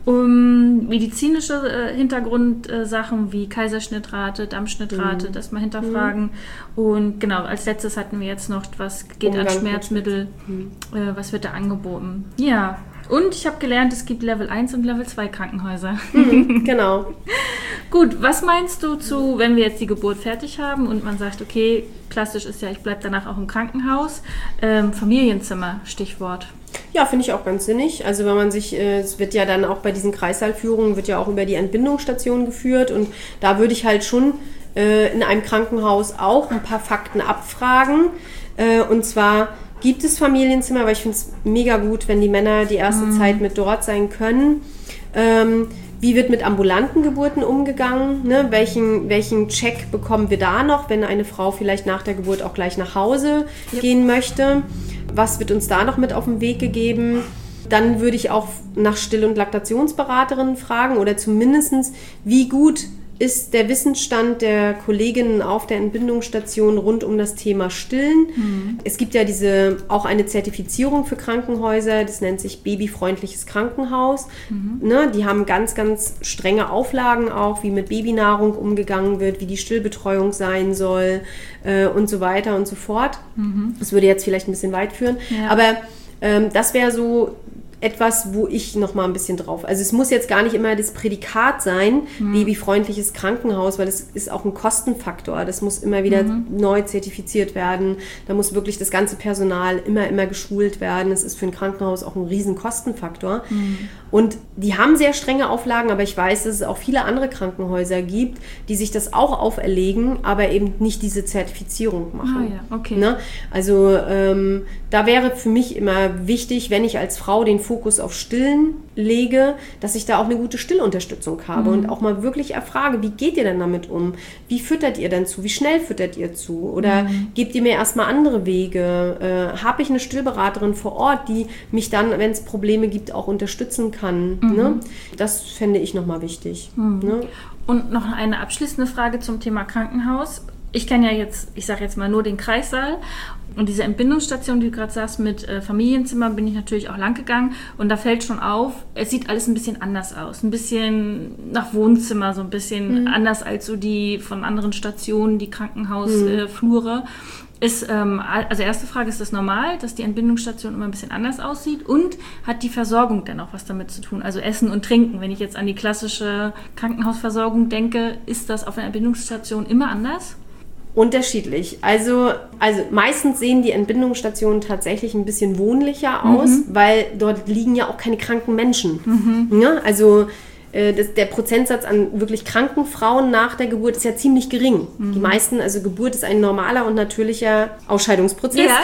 B: Um medizinische äh, Hintergrundsachen äh, wie Kaiserschnittrate, Dammschnittrate, mhm. das mal hinterfragen. Mhm. Und genau, als letztes hatten wir jetzt noch, was geht Umgang an Schmerzmittel, mhm. äh, was wird da angeboten. Ja, und ich habe gelernt, es gibt Level eins und Level zwei Krankenhäuser.
C: Mhm, genau.
B: Gut, was meinst du zu, wenn wir jetzt die Geburt fertig haben und man sagt, okay, klassisch ist ja, ich bleibe danach auch im Krankenhaus, ähm, Familienzimmer, Stichwort.
C: Ja, finde ich auch ganz sinnig. Also wenn man sich, äh, es wird ja dann auch bei diesen Kreissaalführungen, wird ja auch über die Entbindungsstation geführt und da würde ich halt schon äh, in einem Krankenhaus auch ein paar Fakten abfragen. Äh, und zwar gibt es Familienzimmer, weil ich finde es mega gut, wenn die Männer die erste mhm. Zeit mit dort sein können. Ähm, Wie wird mit ambulanten Geburten umgegangen? Ne? Welchen, welchen Check bekommen wir da noch, wenn eine Frau vielleicht nach der Geburt auch gleich nach Hause yep. gehen möchte? Was wird uns da noch mit auf den Weg gegeben? Dann würde ich auch nach Still- und Laktationsberaterinnen fragen oder zumindest, wie gut ist der Wissensstand der Kolleginnen auf der Entbindungsstation rund um das Thema Stillen. Mhm. Es gibt ja diese auch eine Zertifizierung für Krankenhäuser, das nennt sich babyfreundliches Krankenhaus. Mhm. Ne, die haben ganz, ganz strenge Auflagen auch, wie mit Babynahrung umgegangen wird, wie die Stillbetreuung sein soll äh, und so weiter und so fort. Mhm. Das würde jetzt vielleicht ein bisschen weit führen, ja. aber ähm, das wäre so etwas, wo ich noch mal ein bisschen drauf... Also es muss jetzt gar nicht immer das Prädikat sein, mhm. babyfreundliches Krankenhaus, weil das ist auch ein Kostenfaktor. Das muss immer wieder mhm. neu zertifiziert werden. Da muss wirklich das ganze Personal immer, immer geschult werden. Das ist für ein Krankenhaus auch ein riesen Kostenfaktor. Mhm. Und die haben sehr strenge Auflagen, aber ich weiß, dass es auch viele andere Krankenhäuser gibt, die sich das auch auferlegen, aber eben nicht diese Zertifizierung machen.
B: Ah, ja. Okay.
C: Ne? Also ähm, da wäre für mich immer wichtig, wenn ich als Frau den Fokus auf Stillen lege, dass ich da auch eine gute Stillunterstützung habe mhm. und auch mal wirklich erfrage, wie geht ihr denn damit um? Wie füttert ihr denn zu? Wie schnell füttert ihr zu? Oder mhm. gebt ihr mir erstmal andere Wege? Äh, habe ich eine Stillberaterin vor Ort, die mich dann, wenn es Probleme gibt, auch unterstützen kann? Mhm. Ne? Das fände ich nochmal wichtig. Mhm. Ne?
B: Und noch eine abschließende Frage zum Thema Krankenhaus. Ich kenne ja jetzt, ich sage jetzt mal nur den Kreissaal und diese Entbindungsstation, die du gerade sagst, mit äh, Familienzimmer bin ich natürlich auch lang gegangen und da fällt schon auf, es sieht alles ein bisschen anders aus, ein bisschen nach Wohnzimmer, so ein bisschen mhm. anders als so die von anderen Stationen, die Krankenhausflure. Mhm. Ist, ähm, also erste Frage, ist das normal, dass die Entbindungsstation immer ein bisschen anders aussieht und hat die Versorgung denn auch was damit zu tun? Also Essen und Trinken, wenn ich jetzt an die klassische Krankenhausversorgung denke, ist das auf einer Entbindungsstation immer anders?
C: Unterschiedlich. Also, also meistens sehen die Entbindungsstationen tatsächlich ein bisschen wohnlicher aus, mhm. weil dort liegen ja auch keine kranken Menschen. Mhm. Ja, also äh, das, der Prozentsatz an wirklich kranken Frauen nach der Geburt ist ja ziemlich gering. Mhm. Die meisten, also Geburt ist ein normaler und natürlicher Ausscheidungsprozess. Ja.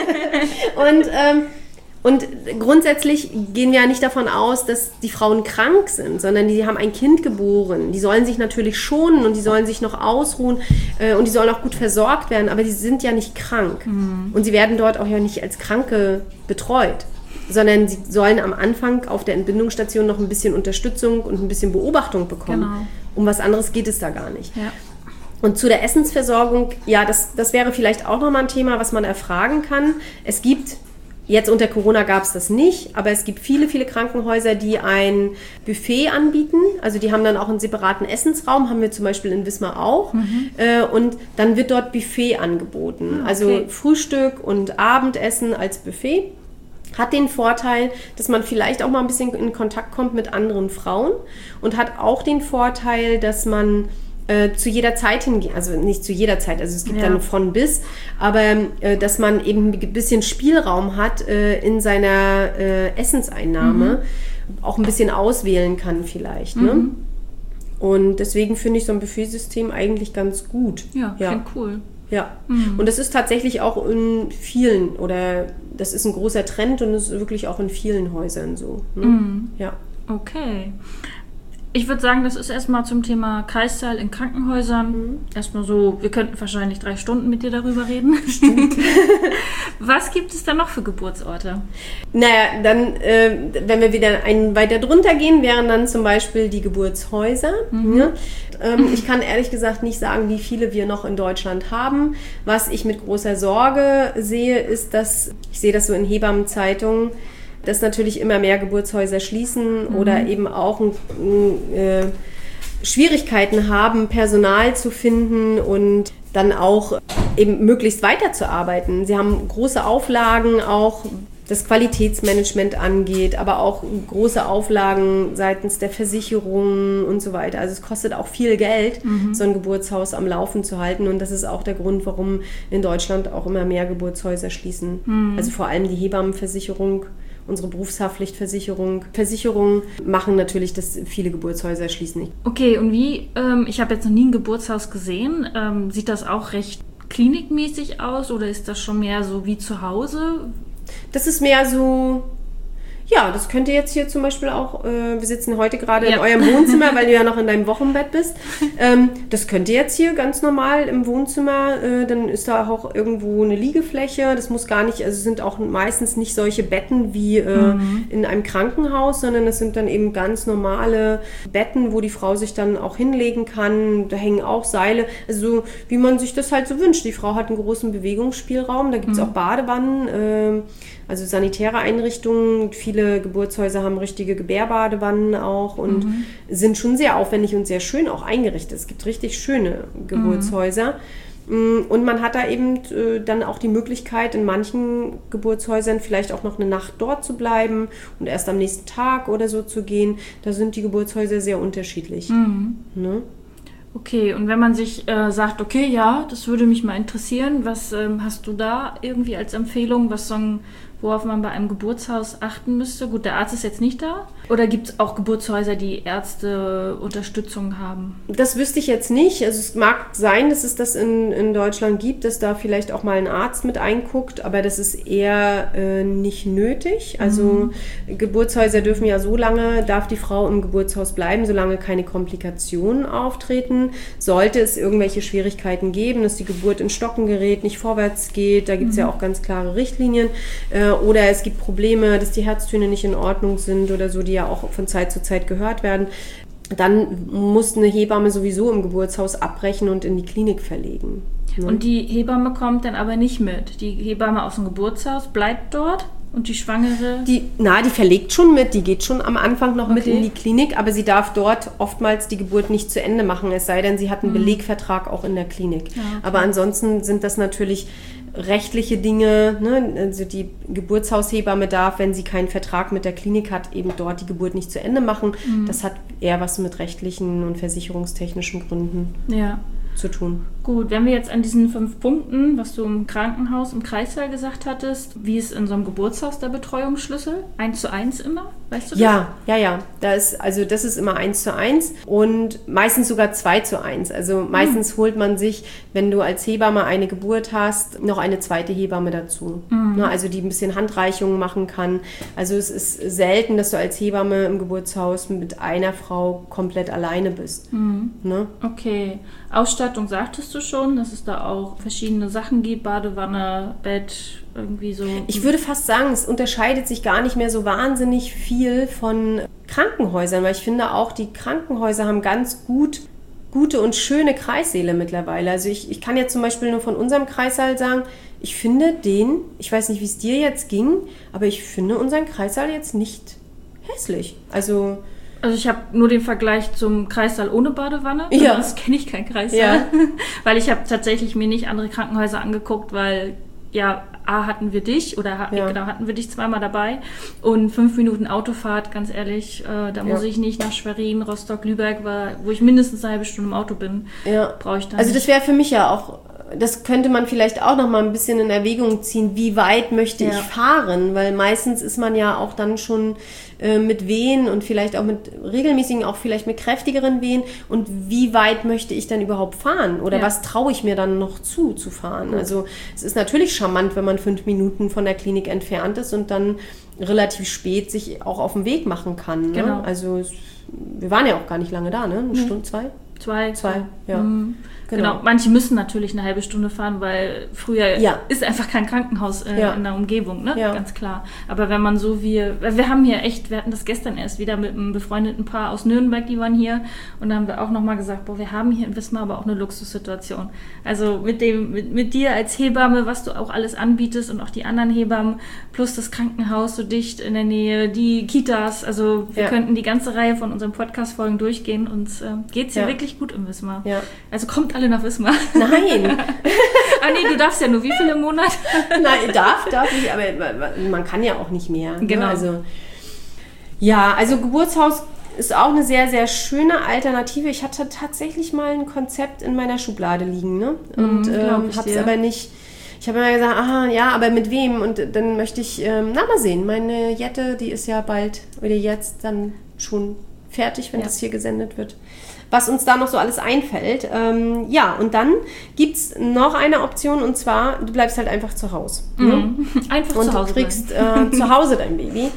C: und ähm, Und grundsätzlich gehen wir ja nicht davon aus, dass die Frauen krank sind, sondern die haben ein Kind geboren. Die sollen sich natürlich schonen und die sollen sich noch ausruhen äh, und die sollen auch gut versorgt werden, aber die sind ja nicht krank. Mhm. Und sie werden dort auch ja nicht als Kranke betreut, sondern sie sollen am Anfang auf der Entbindungsstation noch ein bisschen Unterstützung und ein bisschen Beobachtung bekommen. Genau. Um was anderes geht es da gar nicht. Ja. Und zu der Essensversorgung, ja, das, das wäre vielleicht auch nochmal ein Thema, was man erfragen kann. Es gibt... Jetzt unter Corona gab es das nicht, aber es gibt viele, viele Krankenhäuser, die ein Buffet anbieten. Also die haben dann auch einen separaten Essensraum, haben wir zum Beispiel in Wismar auch. Mhm. Äh, und dann wird dort Buffet angeboten. Okay. Also Frühstück und Abendessen als Buffet. Hat den Vorteil, dass man vielleicht auch mal ein bisschen in Kontakt kommt mit anderen Frauen und hat auch den Vorteil, dass man Äh, zu jeder Zeit hingehen, also nicht zu jeder Zeit, also es gibt ja. dann von bis, aber äh, dass man eben ein bisschen Spielraum hat äh, in seiner äh, Essenseinnahme, mhm. auch ein bisschen auswählen kann vielleicht. Mhm. Ne? Und deswegen finde ich so ein Buffetsystem eigentlich ganz gut.
B: Ja, ja. Klingt cool.
C: Ja, mhm. und das ist tatsächlich auch in vielen, oder das ist ein großer Trend und es ist wirklich auch in vielen Häusern so. Ne?
B: Mhm.
C: Ja.
B: Okay. Ich würde sagen, das ist erstmal zum Thema Kreissaal in Krankenhäusern. Mhm. Erstmal so, wir könnten wahrscheinlich drei Stunden mit dir darüber reden. Stimmt. Was gibt es da noch für Geburtsorte?
C: Naja, dann, äh, wenn wir wieder einen weiter drunter gehen, wären dann zum Beispiel die Geburtshäuser. Mhm. Ja? Ähm, ich kann ehrlich gesagt nicht sagen, wie viele wir noch in Deutschland haben. Was ich mit großer Sorge sehe, ist, dass, ich sehe das so in Hebammenzeitungen, dass natürlich immer mehr Geburtshäuser schließen mhm. oder eben auch ein, ein, äh, Schwierigkeiten haben, Personal zu finden und dann auch eben möglichst weiterzuarbeiten. Sie haben große Auflagen, auch das Qualitätsmanagement angeht, aber auch große Auflagen seitens der Versicherungen und so weiter. Also es kostet auch viel Geld, mhm. so ein Geburtshaus am Laufen zu halten. Und das ist auch der Grund, warum in Deutschland auch immer mehr Geburtshäuser schließen. Mhm. Also vor allem die Hebammenversicherung, unsere Berufshaftpflichtversicherung. Versicherungen machen natürlich, dass viele Geburtshäuser schließen.
B: Okay, und wie, ähm, ich habe jetzt noch nie ein Geburtshaus gesehen, ähm, sieht das auch recht klinikmäßig aus oder ist das schon mehr so wie zu Hause?
C: Das ist mehr so, ja, das könnte jetzt hier zum Beispiel auch, äh, wir sitzen heute gerade ja. in eurem Wohnzimmer, weil du ja noch in deinem Wochenbett bist. Ähm, das könnte jetzt hier ganz normal im Wohnzimmer, äh, dann ist da auch irgendwo eine Liegefläche. Das muss gar nicht, also es sind auch meistens nicht solche Betten wie äh, mhm. in einem Krankenhaus, sondern es sind dann eben ganz normale Betten, wo die Frau sich dann auch hinlegen kann. Da hängen auch Seile, also so, wie man sich das halt so wünscht. Die Frau hat einen großen Bewegungsspielraum, da gibt es mhm. auch Badewannen, äh, also sanitäre Einrichtungen. Viele Geburtshäuser haben richtige Gebärbadewannen auch und mhm. sind schon sehr aufwendig und sehr schön auch eingerichtet. Es gibt richtig schöne Geburtshäuser. Mhm. Und man hat da eben äh, dann auch die Möglichkeit, in manchen Geburtshäusern vielleicht auch noch eine Nacht dort zu bleiben und erst am nächsten Tag oder so zu gehen. Da sind die Geburtshäuser sehr unterschiedlich. Mhm. Ne?
B: Okay, und wenn man sich äh, sagt, okay, ja, das würde mich mal interessieren, was ähm, hast du da irgendwie als Empfehlung, was so ein, worauf man bei einem Geburtshaus achten müsste? Gut, der Arzt ist jetzt nicht da. Oder gibt es auch Geburtshäuser, die Ärzte Unterstützung haben?
C: Das wüsste ich jetzt nicht. Also es mag sein, dass es das in, in Deutschland gibt, dass da vielleicht auch mal ein Arzt mit einguckt, aber das ist eher äh, nicht nötig. Also mhm. Geburtshäuser dürfen ja so lange, darf die Frau im Geburtshaus bleiben, solange keine Komplikationen auftreten. Sollte es irgendwelche Schwierigkeiten geben, dass die Geburt in Stocken gerät, nicht vorwärts geht, da gibt es mhm. ja auch ganz klare Richtlinien. Äh, oder es gibt Probleme, dass die Herztöne nicht in Ordnung sind oder so, die ja auch von Zeit zu Zeit gehört werden, dann muss eine Hebamme sowieso im Geburtshaus abbrechen und in die Klinik verlegen. Ne?
B: Und die Hebamme kommt dann aber nicht mit? Die Hebamme aus dem Geburtshaus bleibt dort? Und die Schwangere?
C: Die, na, die verlegt schon mit, die geht schon am Anfang noch okay. mit in die Klinik, aber sie darf dort oftmals die Geburt nicht zu Ende machen, es sei denn, sie hat einen mhm. Belegvertrag auch in der Klinik. Ja, okay. Aber ansonsten sind das natürlich rechtliche Dinge, ne? Also die Geburtshaushebamme darf, wenn sie keinen Vertrag mit der Klinik hat, eben dort die Geburt nicht zu Ende machen. Mhm. Das hat eher was mit rechtlichen und versicherungstechnischen Gründen ja. zu tun.
B: Gut, wenn wir jetzt an diesen fünf Punkten, was du im Krankenhaus, im Kreissaal gesagt hattest, wie ist in so einem Geburtshaus der Betreuungsschlüssel? Eins zu eins immer? Weißt du das?
C: Ja, ja, ja. Da ist, also das ist immer eins zu eins und meistens sogar zwei zu eins. Also meistens hm. holt man sich, wenn du als Hebamme eine Geburt hast, noch eine zweite Hebamme dazu. Mhm. Ne, also die ein bisschen Handreichungen machen kann. Also es ist selten, dass du als Hebamme im Geburtshaus mit einer Frau komplett alleine bist. Mhm. Ne?
B: Okay. Ausstattung sagtest du schon, dass es da auch verschiedene Sachen gibt, Badewanne, Bett, irgendwie so.
C: Ich würde fast sagen, es unterscheidet sich gar nicht mehr so wahnsinnig viel von Krankenhäusern, weil ich finde auch, die Krankenhäuser haben ganz gut gute und schöne Kreissäle mittlerweile. Also ich, ich kann jetzt zum Beispiel nur von unserem Kreissaal sagen, ich finde den, ich weiß nicht, wie es dir jetzt ging, aber ich finde unseren Kreissaal jetzt nicht hässlich. Also
B: Also ich habe nur den Vergleich zum Kreissaal ohne Badewanne.
C: Ja.
B: Das kenne ich kein Kreissaal. Ja. Weil ich habe tatsächlich mir nicht andere Krankenhäuser angeguckt, weil ja, A, hatten wir dich oder ja. genau, hatten wir dich zweimal dabei und fünf Minuten Autofahrt, ganz ehrlich, äh, da muss ja. ich nicht nach Schwerin, Rostock, Lübeck, weil, wo ich mindestens eine halbe Stunde im Auto bin,
C: ja.
B: brauche ich dann
C: Also
B: nicht.
C: Das wäre für mich ja auch, das könnte man vielleicht auch noch mal ein bisschen in Erwägung ziehen, wie weit möchte ja. ich fahren, weil meistens ist man ja auch dann schon äh, mit Wehen und vielleicht auch mit regelmäßigen, auch vielleicht mit kräftigeren Wehen und wie weit möchte ich dann überhaupt fahren oder ja. was traue ich mir dann noch zu, zu fahren. Also es ist natürlich charmant, wenn man fünf Minuten von der Klinik entfernt ist und dann relativ spät sich auch auf den Weg machen kann. Ne?
B: Genau.
C: Also es, wir waren ja auch gar nicht lange da, ne? Eine mhm. Stunde, zwei?
B: Zwei.
C: Zwei, ja.
B: Mhm. Genau. genau. Manche müssen natürlich eine halbe Stunde fahren, weil früher
C: ja.
B: ist einfach kein Krankenhaus äh,
C: ja.
B: in der Umgebung, ne?
C: Ja.
B: Ganz klar. Aber wenn man so wie, wir haben hier echt, wir hatten das gestern erst wieder mit einem befreundeten Paar aus Nürnberg, die waren hier und da haben wir auch nochmal gesagt, boah, wir haben hier in Wismar aber auch eine Luxussituation. Also mit dem, mit, mit dir als Hebamme, was du auch alles anbietest und auch die anderen Hebammen, plus das Krankenhaus so dicht in der Nähe, die Kitas, also wir
C: ja.
B: könnten die ganze Reihe von unseren Podcast-Folgen durchgehen und äh, geht's hier
C: ja.
B: wirklich gut in Wismar.
C: Ja.
B: Also kommt alle nach Wismar.
C: Nein.
B: Ah nee, du darfst ja nur wie viele im Monat?
C: Nein, darf, darf ich, aber man kann ja auch nicht mehr.
B: Genau.
C: Ne? Also, ja, also Geburtshaus ist auch eine sehr, sehr schöne Alternative. Ich hatte tatsächlich mal ein Konzept in meiner Schublade liegen, ne? Und
B: mm,
C: ähm, habe es aber nicht... Ich habe immer gesagt, aha, ja, aber mit wem? Und dann möchte ich, ähm, na mal sehen, meine Jette, die ist ja bald oder jetzt dann schon fertig, wenn ja. das hier gesendet wird. Was uns da noch so alles einfällt. Ähm, ja, und dann gibt es noch eine Option und zwar, du bleibst halt einfach zu Hause.
B: Mm. Ne? Einfach
C: und
B: zu Hause.
C: Und du kriegst äh, zu Hause dein Baby.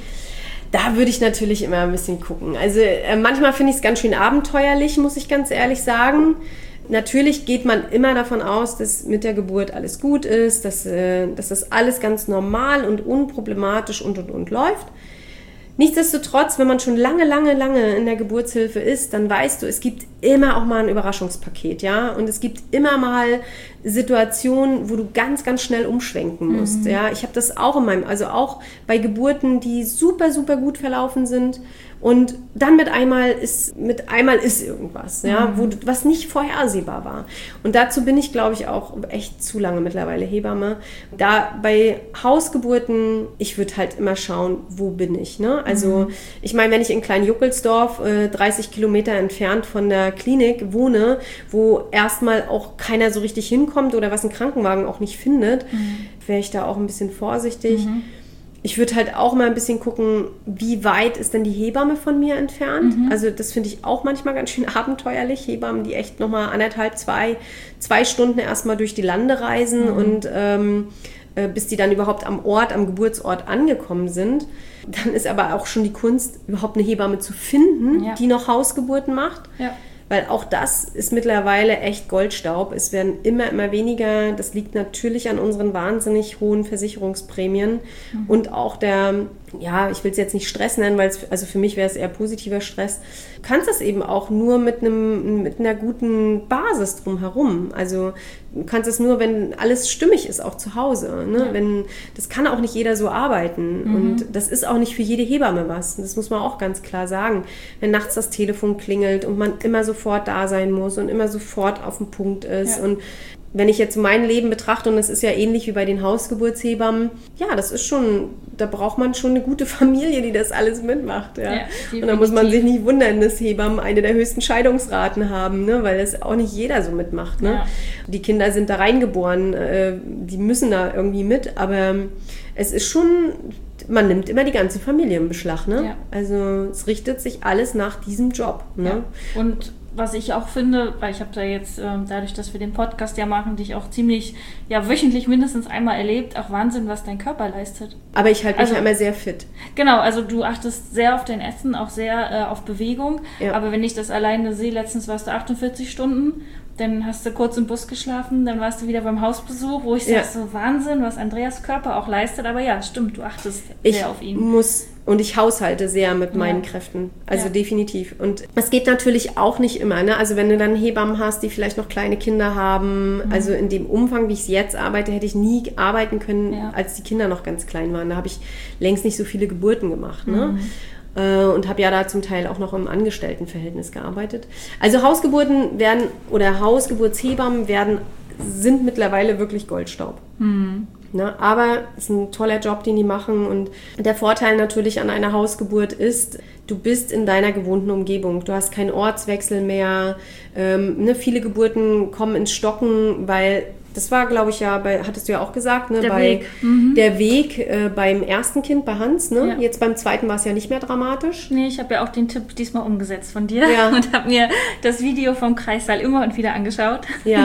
C: Da würde ich natürlich immer ein bisschen gucken. Also äh, manchmal finde ich es ganz schön abenteuerlich, muss ich ganz ehrlich sagen. Natürlich geht man immer davon aus, dass mit der Geburt alles gut ist, dass, äh, dass das alles ganz normal und unproblematisch und und und läuft. Nichtsdestotrotz, wenn man schon lange, lange, lange in der Geburtshilfe ist, dann weißt du, es gibt immer auch mal ein Überraschungspaket, ja, und es gibt immer mal Situationen, wo du ganz, ganz schnell umschwenken musst, mhm. ja. Ich habe das auch in meinem, also auch bei Geburten, die super, super gut verlaufen sind und dann mit einmal ist, mit einmal ist irgendwas, ja, mhm. wo, was nicht vorhersehbar war. Und dazu bin ich, glaube ich, auch echt zu lange mittlerweile Hebamme. Da bei Hausgeburten, ich würde halt immer schauen, wo bin ich, ne? Also mhm. ich meine, wenn ich in Klein-Juckelsdorf, äh, dreißig Kilometer entfernt von der Klinik wohne, wo erstmal auch keiner so richtig hinkommt oder was ein Krankenwagen auch nicht findet, mhm. wäre ich da auch ein bisschen vorsichtig. Mhm. Ich würde halt auch mal ein bisschen gucken, wie weit ist denn die Hebamme von mir entfernt. Mhm. Also das finde ich auch manchmal ganz schön abenteuerlich. Hebammen, die echt nochmal anderthalb, zwei, zwei Stunden erstmal durch die Lande reisen mhm. und ähm, äh, bis die dann überhaupt am Ort, am Geburtsort angekommen sind. Dann ist aber auch schon die Kunst, überhaupt eine Hebamme zu finden, ja. die noch Hausgeburten macht. Ja. Weil auch das ist mittlerweile echt Goldstaub. Es werden immer, immer weniger. Das liegt natürlich an unseren wahnsinnig hohen Versicherungsprämien mhm. und auch der, ja, ich will es jetzt nicht Stress nennen, weil es, also für mich wäre es eher positiver Stress. Du kannst das eben auch nur mit einem, mit einer guten Basis drumherum. Also du kannst es nur, wenn alles stimmig ist, auch zu Hause. Ne? Ja. Wenn, das kann auch nicht jeder so arbeiten. Mhm. Und das ist auch nicht für jede Hebamme was. Das muss man auch ganz klar sagen. Wenn nachts das Telefon klingelt und man immer sofort da sein muss und immer sofort auf dem Punkt ist. Ja. Und wenn ich jetzt mein Leben betrachte, und das ist ja ähnlich wie bei den Hausgeburtshebammen, ja, das ist schon, da braucht man schon eine gute Familie, die das alles mitmacht. Ja. Ja, und da muss man sich nicht wundern, dass Hebammen eine der höchsten Scheidungsraten haben, ne, weil das auch nicht jeder so mitmacht. Ne. Ja. Die Kinder sind da reingeboren, äh, die müssen da irgendwie mit, aber es ist schon, man nimmt immer die ganze Familie in Beschlag. Ne. Ja. Also es richtet sich alles nach diesem Job. Ne.
B: Ja. Und was ich auch finde, weil ich habe da jetzt, ähm, dadurch, dass wir den Podcast ja machen, dich auch ziemlich, ja, wöchentlich mindestens einmal erlebt, auch Wahnsinn, was dein Körper leistet.
C: Aber ich halte mich
B: also,
C: ja immer sehr fit.
B: Genau, also du achtest sehr auf dein Essen, auch sehr äh, auf Bewegung. Ja. Aber wenn ich das alleine sehe, letztens warst du achtundvierzig Stunden, dann hast du kurz im Bus geschlafen, dann warst du wieder beim Hausbesuch, wo ich ja. sage, so Wahnsinn, was Andreas Körper auch leistet. Aber ja, stimmt, du achtest
C: ich
B: sehr auf ihn.
C: Muss Und ich haushalte sehr mit meinen ja. Kräften. Also ja. definitiv. Und es geht natürlich auch nicht immer. Ne? Also wenn du dann Hebammen hast, die vielleicht noch kleine Kinder haben, mhm. also in dem Umfang, wie ich jetzt arbeite, hätte ich nie arbeiten können, ja. als die Kinder noch ganz klein waren. Da habe ich längst nicht so viele Geburten gemacht. Ne? Mhm. Und habe ja da zum Teil auch noch im Angestelltenverhältnis gearbeitet. Also Hausgeburten werden, oder Hausgeburtshebammen werden, sind mittlerweile wirklich Goldstaub. Mhm. Ne, aber es ist ein toller Job, den die machen, und der Vorteil natürlich an einer Hausgeburt ist, du bist in deiner gewohnten Umgebung. Du hast keinen Ortswechsel mehr. Ähm, ne, viele Geburten kommen ins Stocken, weil das war, glaube ich, ja, bei, hattest du ja auch gesagt, ne,
B: der
C: bei
B: Weg, mhm.
C: der Weg äh, beim ersten Kind, bei Hans. Ne?
B: Ja.
C: Jetzt beim zweiten war es ja nicht mehr dramatisch.
B: Nee, ich habe ja auch den Tipp diesmal umgesetzt von dir ja. und habe mir das Video vom Kreissaal immer und wieder angeschaut.
C: Ja.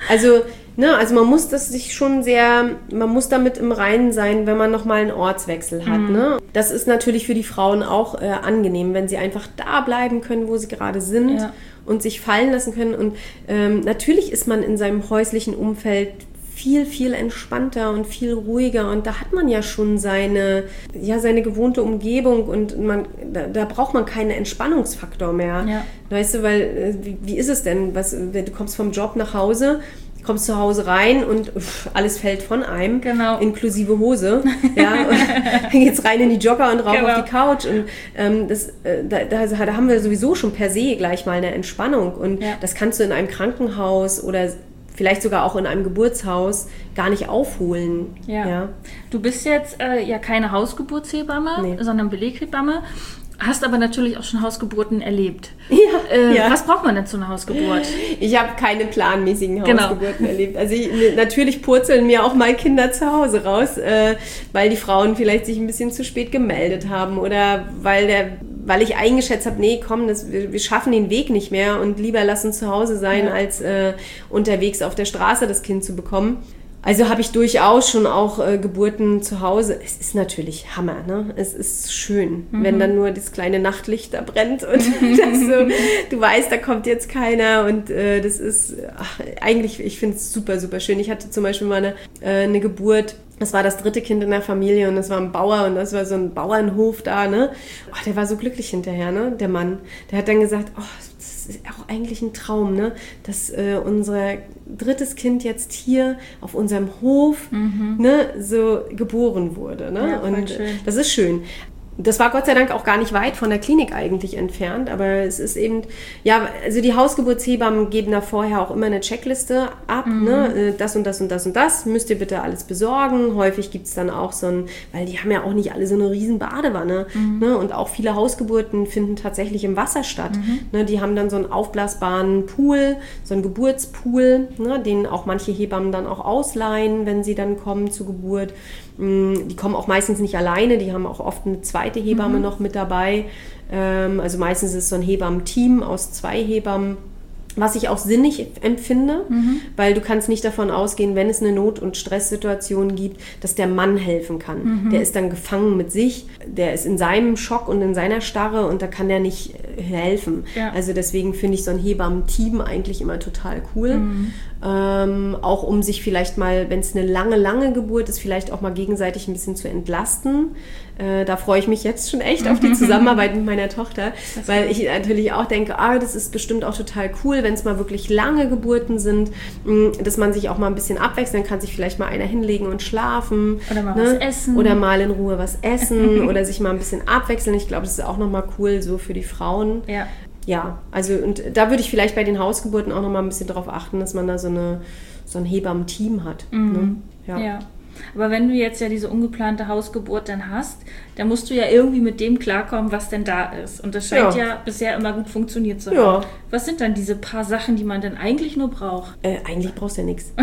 C: Also, ne, also man muss das sich schon sehr, man muss damit im Reinen sein, wenn man nochmal einen Ortswechsel hat. Mhm. Ne? Das ist natürlich für die Frauen auch äh, angenehm, wenn sie einfach da bleiben können, wo sie gerade sind ja. und sich fallen lassen können. Und ähm, natürlich ist man in seinem häuslichen Umfeld viel, viel entspannter und viel ruhiger und da hat man ja schon seine, ja, seine gewohnte Umgebung und man, da, da braucht man keinen Entspannungsfaktor mehr. Ja. Weißt du, weil, wie, wie ist es denn, was, wenn du kommst vom Job nach Hause, kommst zu Hause rein und uff, alles fällt von einem, genau. inklusive Hose. Ja, und dann geht's rein in die Jogger und rauf genau. auf die Couch. Und ähm, das, äh, da, da, da haben wir sowieso schon per se gleich mal eine Entspannung. Und ja. das kannst du in einem Krankenhaus oder vielleicht sogar auch in einem Geburtshaus gar nicht aufholen.
B: Ja. ja. Du bist jetzt äh, ja keine Hausgeburtshebamme, nee. sondern Beleghebamme. Hast aber natürlich auch schon Hausgeburten erlebt.
C: Ja,
B: äh,
C: ja.
B: Was braucht man denn zu einer Hausgeburt?
C: Ich habe keine planmäßigen Hausgeburten genau. erlebt. Also ich, natürlich purzeln mir auch mal Kinder zu Hause raus, äh, weil die Frauen vielleicht sich ein bisschen zu spät gemeldet haben oder weil der, weil ich eingeschätzt habe, nee, komm, das, wir, wir schaffen den Weg nicht mehr und lieber lassen zu Hause sein, ja. als äh, unterwegs auf der Straße das Kind zu bekommen. Also habe ich durchaus schon auch äh, Geburten zu Hause. Es ist natürlich Hammer, ne? Es ist schön, mhm. wenn dann nur das kleine Nachtlicht da brennt und das so, du weißt, da kommt jetzt keiner und äh, das ist ach, eigentlich, ich finde es super, super schön. Ich hatte zum Beispiel mal eine, äh, eine Geburt, das war das dritte Kind in der Familie und das war ein Bauer und das war so ein Bauernhof da, ne? Oh, der war so glücklich hinterher, ne? Der Mann. Der hat dann gesagt, oh, das ist auch eigentlich ein Traum, ne? Dass äh, unser drittes Kind jetzt hier auf unserem Hof mhm. ne, so geboren wurde. Ne?
B: Ja,
C: und
B: schön.
C: Das ist schön. Das war Gott sei Dank auch gar nicht weit von der Klinik eigentlich entfernt, aber es ist eben, ja, also die Hausgeburtshebammen geben da vorher auch immer eine Checkliste ab, mhm. ne, das und das und das und das, müsst ihr bitte alles besorgen. Häufig gibt es dann auch so ein, weil die haben ja auch nicht alle so eine riesen Badewanne, mhm. ne, und auch viele Hausgeburten finden tatsächlich im Wasser statt. Mhm. Ne, die haben dann so einen aufblasbaren Pool, so einen Geburtspool, ne, den auch manche Hebammen dann auch ausleihen, wenn sie dann kommen zur Geburt. Die kommen auch meistens nicht alleine, die haben auch oft eine zweite Hebamme mhm. noch mit dabei. Also meistens ist es so ein Hebammen-Team aus zwei Hebammen, was ich auch sinnig empfinde, mhm. weil du kannst nicht davon ausgehen, wenn es eine Not- und Stresssituation gibt, dass der Mann helfen kann. Mhm. Der ist dann gefangen mit sich, der ist in seinem Schock und in seiner Starre und da kann der nicht helfen. Ja. Also deswegen finde ich so ein Hebammen-Team eigentlich immer total cool. Mhm. Ähm, auch um sich vielleicht mal, wenn es eine lange, lange Geburt ist, vielleicht auch mal gegenseitig ein bisschen zu entlasten. Äh, da freue ich mich jetzt schon echt auf die Zusammenarbeit mit meiner Tochter, das weil ich natürlich auch denke, ah, das ist bestimmt auch total cool, wenn es mal wirklich lange Geburten sind, mh, dass man sich auch mal ein bisschen abwechseln kann, sich vielleicht mal einer hinlegen und schlafen.
B: Oder mal
C: ne?
B: was essen.
C: Oder mal in Ruhe was essen oder sich mal ein bisschen abwechseln. Ich glaube, das ist auch nochmal cool so für die Frauen.
B: Ja.
C: Ja, also und da würde ich vielleicht bei den Hausgeburten auch nochmal ein bisschen darauf achten, dass man da so, eine, so ein Hebammen-Team hat.
B: Mhm.
C: Ne?
B: Ja. ja. Aber wenn du jetzt ja diese ungeplante Hausgeburt dann hast, dann musst du ja irgendwie mit dem klarkommen, was denn da ist. Und das scheint ja, ja bisher immer gut funktioniert zu haben.
C: Ja.
B: Was sind dann diese paar Sachen, die man denn eigentlich nur braucht?
C: Äh, eigentlich brauchst du ja nichts.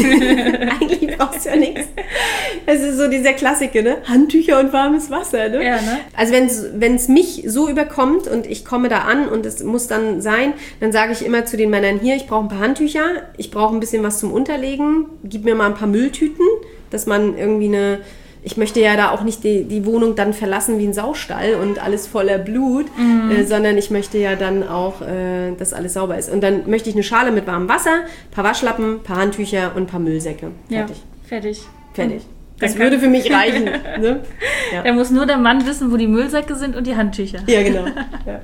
C: Eigentlich brauchst du ja nichts. Das ist so dieser Klassiker, ne? Handtücher und warmes Wasser, ne?
B: Ja, ne?
C: Also wenn es mich so überkommt und ich komme da an und es muss dann sein, dann sage ich immer zu den Männern hier, ich brauche ein paar Handtücher, ich brauche ein bisschen was zum Unterlegen, gib mir mal ein paar Mülltüten, dass man irgendwie eine, ich möchte ja da auch nicht die, die Wohnung dann verlassen wie ein Saustall und alles voller Blut, mhm. äh, sondern ich möchte ja dann auch, äh, dass alles sauber ist. Und dann möchte ich eine Schale mit warmem Wasser, ein paar Waschlappen, ein paar Handtücher und ein paar Müllsäcke. Fertig.
B: Ja, fertig.
C: Fertig. Das würde für mich reichen. Ne? Ja.
B: Da muss nur der Mann wissen, wo die Müllsäcke sind und die Handtücher.
C: Ja, genau. Ja.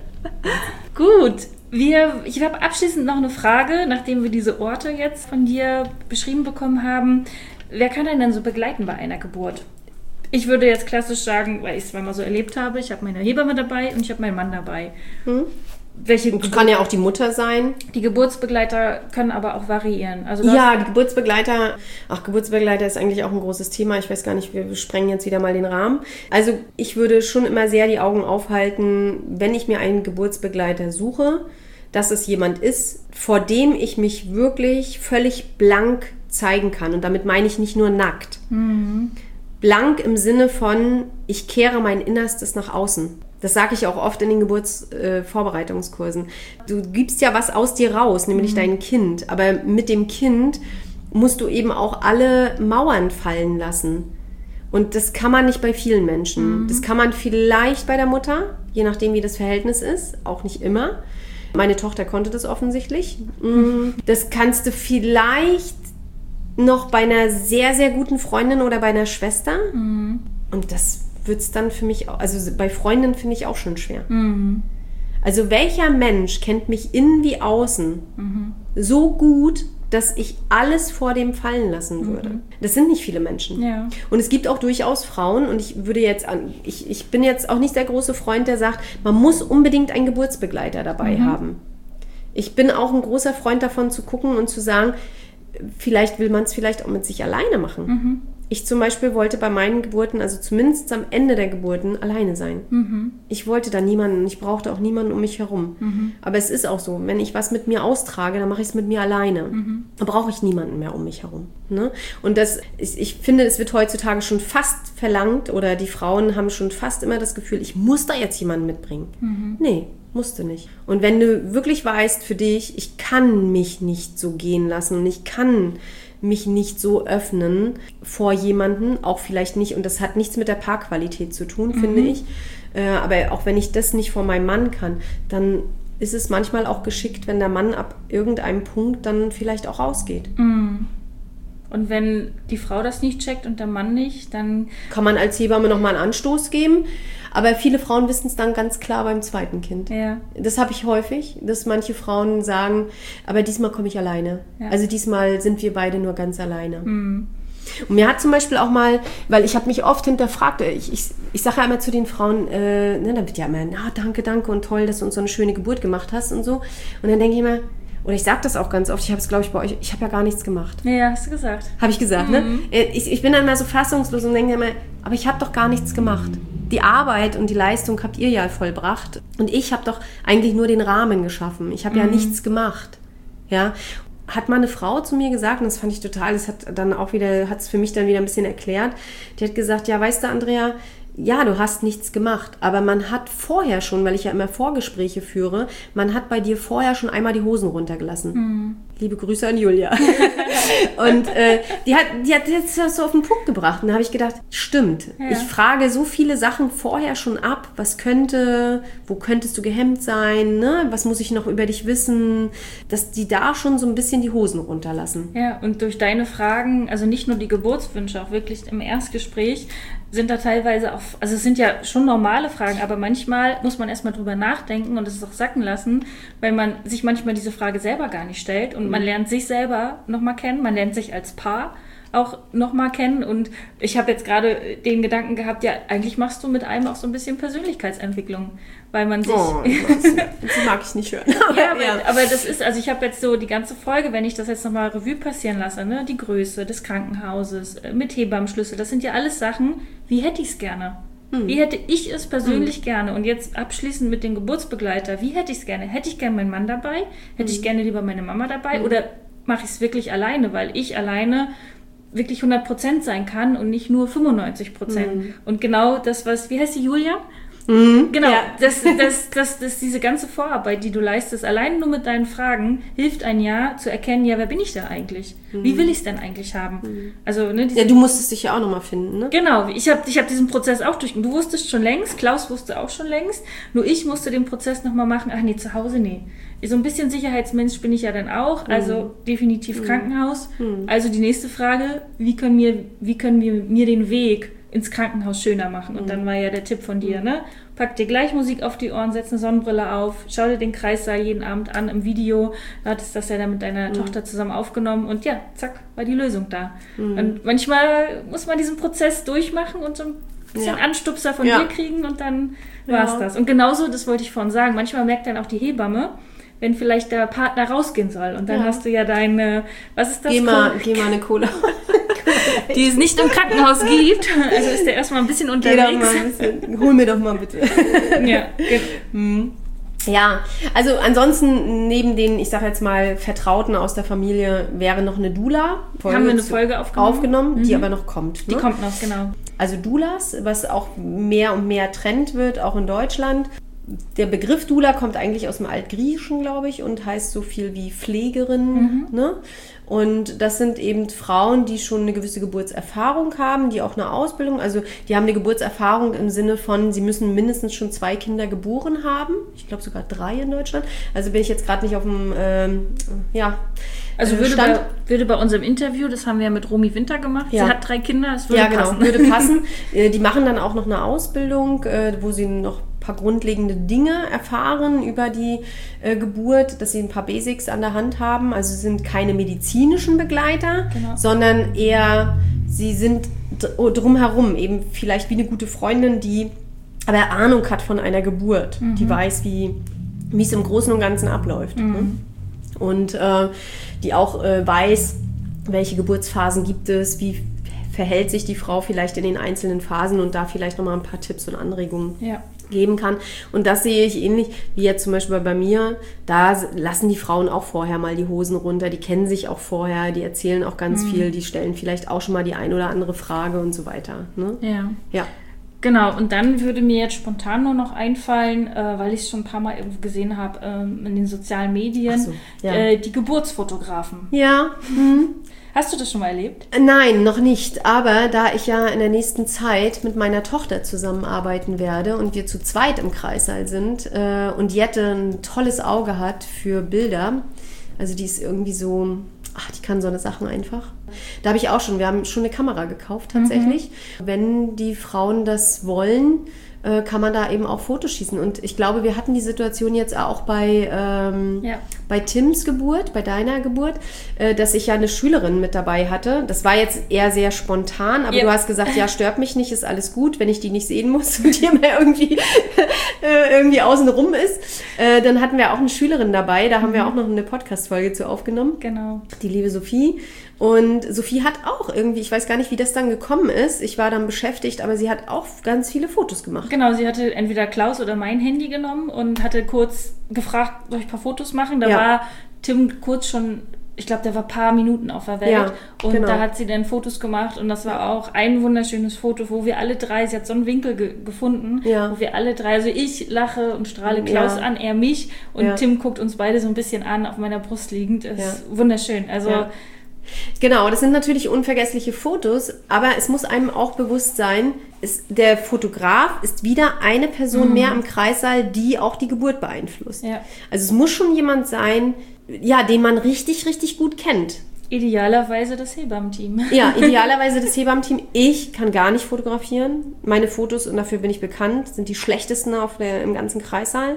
B: Gut. Wir, ich habe abschließend noch eine Frage, nachdem wir diese Orte jetzt von dir beschrieben bekommen haben. Wer kann einen denn so begleiten bei einer Geburt? Ich würde jetzt klassisch sagen, weil ich es zweimal so erlebt habe, ich habe meine Hebamme dabei und ich habe meinen Mann dabei. Hm. Welche
C: das kann ja auch die Mutter sein.
B: Die Geburtsbegleiter können aber auch variieren. Also
C: ja, die Geburtsbegleiter, ach, Geburtsbegleiter ist eigentlich auch ein großes Thema. Ich weiß gar nicht, wir sprengen jetzt wieder mal den Rahmen. Also ich würde schon immer sehr die Augen aufhalten, wenn ich mir einen Geburtsbegleiter suche, dass es jemand ist, vor dem ich mich wirklich völlig blank zeigen kann. Und damit meine ich nicht nur nackt. Mhm. Blank im Sinne von, ich kehre mein Innerstes nach außen. Das sage ich auch oft in den Geburtsvorbereitungskursen. Äh, du gibst ja was aus dir raus, nämlich mhm. dein Kind. Aber mit dem Kind musst du eben auch alle Mauern fallen lassen. Und das kann man nicht bei vielen Menschen. Mhm. Das kann man vielleicht bei der Mutter, je nachdem wie das Verhältnis ist, auch nicht immer. Meine Tochter konnte das offensichtlich. Mhm. Das kannst du vielleicht noch bei einer sehr, sehr guten Freundin oder bei einer Schwester. Mhm. Und das wird es dann für mich auch, also bei Freundinnen finde ich auch schon schwer. Mhm. Also welcher Mensch kennt mich innen wie außen mhm. so gut, dass ich alles vor dem fallen lassen würde. Mhm. Das sind nicht viele Menschen. Ja. Und es gibt auch durchaus Frauen, und ich würde jetzt an, ich, ich bin jetzt auch nicht der große Freund, der sagt, man muss unbedingt einen Geburtsbegleiter dabei mhm. haben. Ich bin auch ein großer Freund davon zu gucken und zu sagen, vielleicht will man es vielleicht auch mit sich alleine machen. Mhm. Ich zum Beispiel wollte bei meinen Geburten, also zumindest am Ende der Geburten, alleine sein. Mhm. Ich wollte da niemanden, ich brauchte auch niemanden um mich herum. Mhm. Aber es ist auch so, wenn ich was mit mir austrage, dann mache ich es mit mir alleine. Mhm. Da brauche ich niemanden mehr um mich herum. Ne? Und das, ich, ich finde, es wird heutzutage schon fast verlangt, oder die Frauen haben schon fast immer das Gefühl, ich muss da jetzt jemanden mitbringen. Mhm. Nee, musst du nicht. Und wenn du wirklich weißt für dich, ich kann mich nicht so gehen lassen und ich kann mich nicht so öffnen vor jemanden, auch vielleicht nicht, und das hat nichts mit der Paarqualität zu tun, mhm. finde ich, äh, aber auch wenn ich das nicht vor meinem Mann kann, dann ist es manchmal auch geschickt, wenn der Mann ab irgendeinem Punkt dann vielleicht auch rausgeht.
B: Mhm. Und wenn die Frau das nicht checkt und der Mann nicht, dann
C: kann man als Hebamme nochmal einen Anstoß geben. Aber viele Frauen wissen es dann ganz klar beim zweiten Kind. Ja. Das habe ich häufig, dass manche Frauen sagen, aber diesmal komme ich alleine. Ja. Also diesmal sind wir beide nur ganz alleine. Mhm. Und mir hat zum Beispiel auch mal, weil ich habe mich oft hinterfragt, ich, ich, ich sage ja immer zu den Frauen, äh, ne, dann wird ja immer, na danke, danke und toll, dass du uns so eine schöne Geburt gemacht hast und so. Und dann denke ich immer, oder ich sage das auch ganz oft, ich habe es, glaube ich, bei euch, ich habe ja gar nichts gemacht.
B: Ja, hast du gesagt.
C: Habe ich gesagt, mhm. ne? Ich, ich bin dann immer so fassungslos und denke immer, aber ich habe doch gar nichts gemacht. Die Arbeit und die Leistung habt ihr ja vollbracht. Und ich habe doch eigentlich nur den Rahmen geschaffen. Ich habe mhm. ja nichts gemacht. Ja. Hat mal eine Frau zu mir gesagt, und das fand ich total, das hat dann auch wieder, hat es für mich dann wieder ein bisschen erklärt, die hat gesagt, ja, weißt du, Andrea, ja, du hast nichts gemacht, aber man hat vorher schon, weil ich ja immer Vorgespräche führe, man hat bei dir vorher schon einmal die Hosen runtergelassen. Mhm. Liebe Grüße an Julia. Und äh, die hat die hat jetzt das so auf den Punkt gebracht. Und da habe ich gedacht, stimmt. Ja. Ich frage so viele Sachen vorher schon ab. Was könnte, wo könntest du gehemmt sein? Ne? Was muss ich noch über dich wissen? Dass die da schon so ein bisschen die Hosen runterlassen.
B: Ja, und durch deine Fragen, also nicht nur die Geburtswünsche, auch wirklich im Erstgespräch, sind da teilweise auch, also es sind ja schon normale Fragen, aber manchmal muss man erstmal drüber nachdenken und es auch sacken lassen, weil man sich manchmal diese Frage selber gar nicht stellt und man lernt sich selber nochmal kennen, man lernt sich als Paar auch nochmal kennen, und ich habe jetzt gerade den Gedanken gehabt, ja, eigentlich machst du mit einem auch so ein bisschen Persönlichkeitsentwicklung, weil man sich...
C: Oh, das mag ich nicht hören.
B: Ja, aber, ja. aber das ist, also ich habe jetzt so die ganze Folge, wenn ich das jetzt nochmal Revue passieren lasse, ne, die Größe des Krankenhauses, mit Hebammenschlüssel, das sind ja alles Sachen, wie hätte ich es gerne? Hm. Wie hätte ich es persönlich hm. gerne? Und jetzt abschließend mit dem Geburtsbegleiter, wie hätte ich es gerne? Hätte ich gerne meinen Mann dabei? Hätte hm. ich gerne lieber meine Mama dabei? Hm. Oder mache ich es wirklich alleine, weil ich alleine wirklich hundert Prozent sein kann und nicht nur fünfundneunzig Prozent. Mhm. Und genau das, was, wie heißt die, Julia? Mhm. Genau, ja. das, das, das, das, diese ganze Vorarbeit, die du leistest, allein nur mit deinen Fragen, hilft ein Jahr zu erkennen, ja, wer bin ich da eigentlich? Mhm. Wie will ich es denn eigentlich haben? Mhm. Also, ne,
C: ja, du musstest dich ja auch nochmal finden, ne?
B: Genau, ich habe ich hab diesen Prozess auch durch. Du wusstest schon längst, Klaus wusste auch schon längst, nur ich musste den Prozess nochmal machen. Ach nee, zu Hause, nee. So ein bisschen Sicherheitsmensch bin ich ja dann auch, also mhm. definitiv mhm. Krankenhaus. Mhm. Also die nächste Frage, wie können wir, wie können wir mir den Weg ins Krankenhaus schöner machen? Und mhm. dann war ja der Tipp von dir, ne? Pack dir gleich Musik auf die Ohren, setz eine Sonnenbrille auf, schau dir den Kreissaal jeden Abend an im Video. Du hattest das ja dann mit deiner mhm. Tochter zusammen aufgenommen und ja, zack, war die Lösung da. Mhm. Und manchmal muss man diesen Prozess durchmachen und so ein bisschen ja. Anstupser von ja. dir kriegen und dann war's ja. das. Und genauso, das wollte ich vorhin sagen, manchmal merkt dann auch die Hebamme, wenn vielleicht der Partner rausgehen soll. Und dann ja. hast du ja deine, was ist das?
C: Geh mal, geh mal eine Cola.
B: Die es nicht im Krankenhaus gibt. Also ist der erstmal ein bisschen unterwegs.
C: Geh doch mal ein bisschen. Hol mir doch mal bitte.
B: Ja, genau.
C: Ja, also ansonsten neben den, ich sage jetzt mal, Vertrauten aus der Familie wäre noch eine Doula.
B: Folge Haben wir eine Folge aufgenommen,
C: aufgenommen
B: mhm.
C: die aber noch kommt.
B: Die
C: ne?
B: kommt noch, genau.
C: Also Doulas, was auch mehr und mehr Trend wird, auch in Deutschland. Der Begriff Doula kommt eigentlich aus dem Altgriechischen, glaube ich, und heißt so viel wie Pflegerin. Mhm. Ne? Und das sind eben Frauen, die schon eine gewisse Geburtserfahrung haben, die auch eine Ausbildung, also die haben eine Geburtserfahrung im Sinne von, sie müssen mindestens schon zwei Kinder geboren haben. Ich glaube sogar drei in Deutschland. Also bin ich jetzt gerade nicht auf dem, ähm, ja,
B: Also würde bei, würde bei unserem Interview, das haben wir ja mit Romy Winter gemacht, ja. sie hat drei Kinder, es würde
C: ja, genau,
B: passen.
C: würde passen. Die machen dann auch noch eine Ausbildung, wo sie noch ein paar grundlegende Dinge erfahren über die äh, Geburt, dass sie ein paar Basics an der Hand haben. Also sie sind keine medizinischen Begleiter, genau. sondern eher, sie sind drumherum, eben vielleicht wie eine gute Freundin, die aber Ahnung hat von einer Geburt, mhm. die weiß, wie wie es im Großen und Ganzen abläuft. Mhm. Ne? Und äh, die auch äh, weiß, welche Geburtsphasen gibt es, wie verhält sich die Frau vielleicht in den einzelnen Phasen und da vielleicht nochmal ein paar Tipps und Anregungen ja. geben kann. Und das sehe ich ähnlich wie jetzt zum Beispiel bei mir. Da lassen die Frauen auch vorher mal die Hosen runter, die kennen sich auch vorher, die erzählen auch ganz mhm. viel, die stellen vielleicht auch schon mal die ein oder andere Frage und so weiter. Ne?
B: Ja.
C: Ja.
B: Genau, und dann würde mir jetzt spontan nur noch einfallen, äh, weil ich es schon ein paar Mal irgendwo gesehen habe ähm, in den sozialen Medien, so, ja. äh, die Geburtsfotografen.
C: Ja. Mhm.
B: Hast du das schon mal erlebt?
C: Nein, noch nicht. Aber da ich ja in der nächsten Zeit mit meiner Tochter zusammenarbeiten werde und wir zu zweit im Kreissaal sind äh, und Jette ein tolles Auge hat für Bilder, also die ist irgendwie so... Ach, die kann so eine Sachen einfach. Da habe ich auch schon, wir haben schon eine Kamera gekauft tatsächlich. Mhm. Wenn die Frauen das wollen, äh, kann man da eben auch Fotos schießen. Und ich glaube, wir hatten die Situation jetzt auch bei, ähm, ja. bei Tims Geburt, bei deiner Geburt, äh, dass ich ja eine Schülerin mit dabei hatte. Das war jetzt eher sehr spontan, aber ja. du hast gesagt, ja, stört mich nicht, ist alles gut, wenn ich die nicht sehen muss und die immer irgendwie, äh, irgendwie außen rum ist. Äh, dann hatten wir auch eine Schülerin dabei, da haben mhm. wir auch noch eine Podcast-Folge zu aufgenommen.
B: Genau.
C: Die liebe Sophie. Und Sophie hat auch irgendwie, ich weiß gar nicht, wie das dann gekommen ist. Ich war dann beschäftigt, aber sie hat auch ganz viele Fotos gemacht.
B: Genau, sie hatte entweder Klaus oder mein Handy genommen und hatte kurz gefragt, soll ich ein paar Fotos machen? Da ja. war Tim kurz schon, ich glaube, der war ein paar Minuten auf der Welt. Ja, und genau. da hat sie dann Fotos gemacht und das war auch ein wunderschönes Foto, wo wir alle drei, sie hat so einen Winkel ge- gefunden, ja. wo wir alle drei, also ich lache und strahle Klaus ja. an, er mich und ja. Tim guckt uns beide so ein bisschen an, auf meiner Brust liegend. Ist ja. wunderschön. Also
C: ja. Genau, das sind natürlich unvergessliche Fotos, aber es muss einem auch bewusst sein, ist, der Fotograf ist wieder eine Person mhm. mehr im Kreissaal, die auch die Geburt beeinflusst. Ja. Also es muss schon jemand sein, ja, den man richtig, richtig gut kennt.
B: Idealerweise das Hebammenteam.
C: Ja, idealerweise das Hebammenteam. Ich kann gar nicht fotografieren. Meine Fotos, und dafür bin ich bekannt, sind die schlechtesten auf der, im ganzen Kreissaal.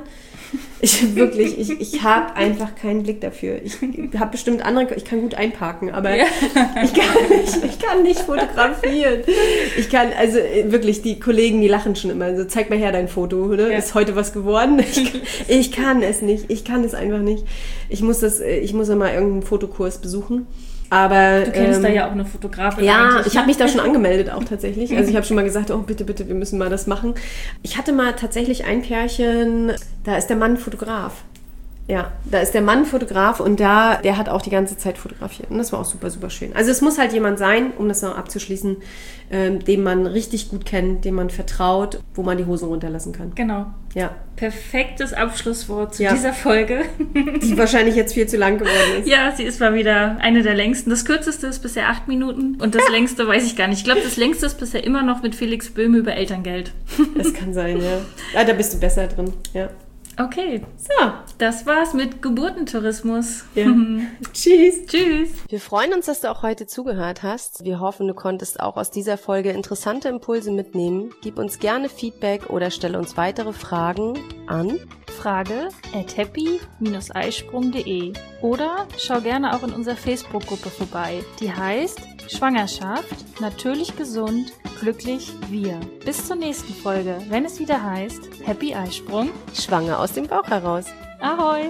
C: Ich wirklich, ich, ich habe einfach keinen Blick dafür. Ich habe bestimmt andere, ich kann gut einparken, aber ja. ich, kann nicht, ich kann nicht fotografieren. Ich kann, also wirklich, die Kollegen, die lachen schon immer so, zeig mal her dein Foto, ne? Ja. Ist heute was geworden? Ich, ich kann es nicht, ich kann es einfach nicht. Ich muss das, ich muss immer irgendeinen Fotokurs besuchen. Aber,
B: du kennst
C: ähm,
B: da ja auch eine Fotografin.
C: Ja, ich habe mich da schon angemeldet auch tatsächlich. Also ich habe schon mal gesagt, oh bitte, bitte, wir müssen mal das machen. Ich hatte mal tatsächlich ein Pärchen, da ist der Mann Fotograf. Ja, da ist der Mann Fotograf und da, der hat auch die ganze Zeit fotografiert. Und das war auch super, super schön. Also es muss halt jemand sein, um das noch abzuschließen, ähm, den man richtig gut kennt, dem man vertraut, wo man die Hosen runterlassen kann.
B: Genau.
C: Ja.
B: Perfektes Abschlusswort zu
C: ja.
B: dieser Folge.
C: Die wahrscheinlich jetzt viel zu lang geworden ist.
B: Ja, sie ist mal wieder eine der längsten. Das kürzeste ist bisher acht Minuten und das ja. längste weiß ich gar nicht. Ich glaube, das längste ist bisher immer noch mit Felix Böhme über Elterngeld.
C: Das kann sein, ja. Ja, da bist du besser drin, ja.
B: Okay,
C: so,
B: das war's mit Geburtentourismus.
C: Ja. Tschüss.
B: Tschüss.
C: Wir freuen uns, dass du auch heute zugehört hast. Wir hoffen, du konntest auch aus dieser Folge interessante Impulse mitnehmen. Gib uns gerne Feedback oder stelle uns weitere Fragen an
B: frage at happy dash eisprung punkt de oder schau gerne auch in unserer Facebook-Gruppe vorbei. Die heißt Schwangerschaft, natürlich gesund, glücklich wir. Bis zur nächsten Folge, wenn es wieder heißt Happy Eisprung,
C: schwanger aus dem Bauch heraus.
B: Ahoi!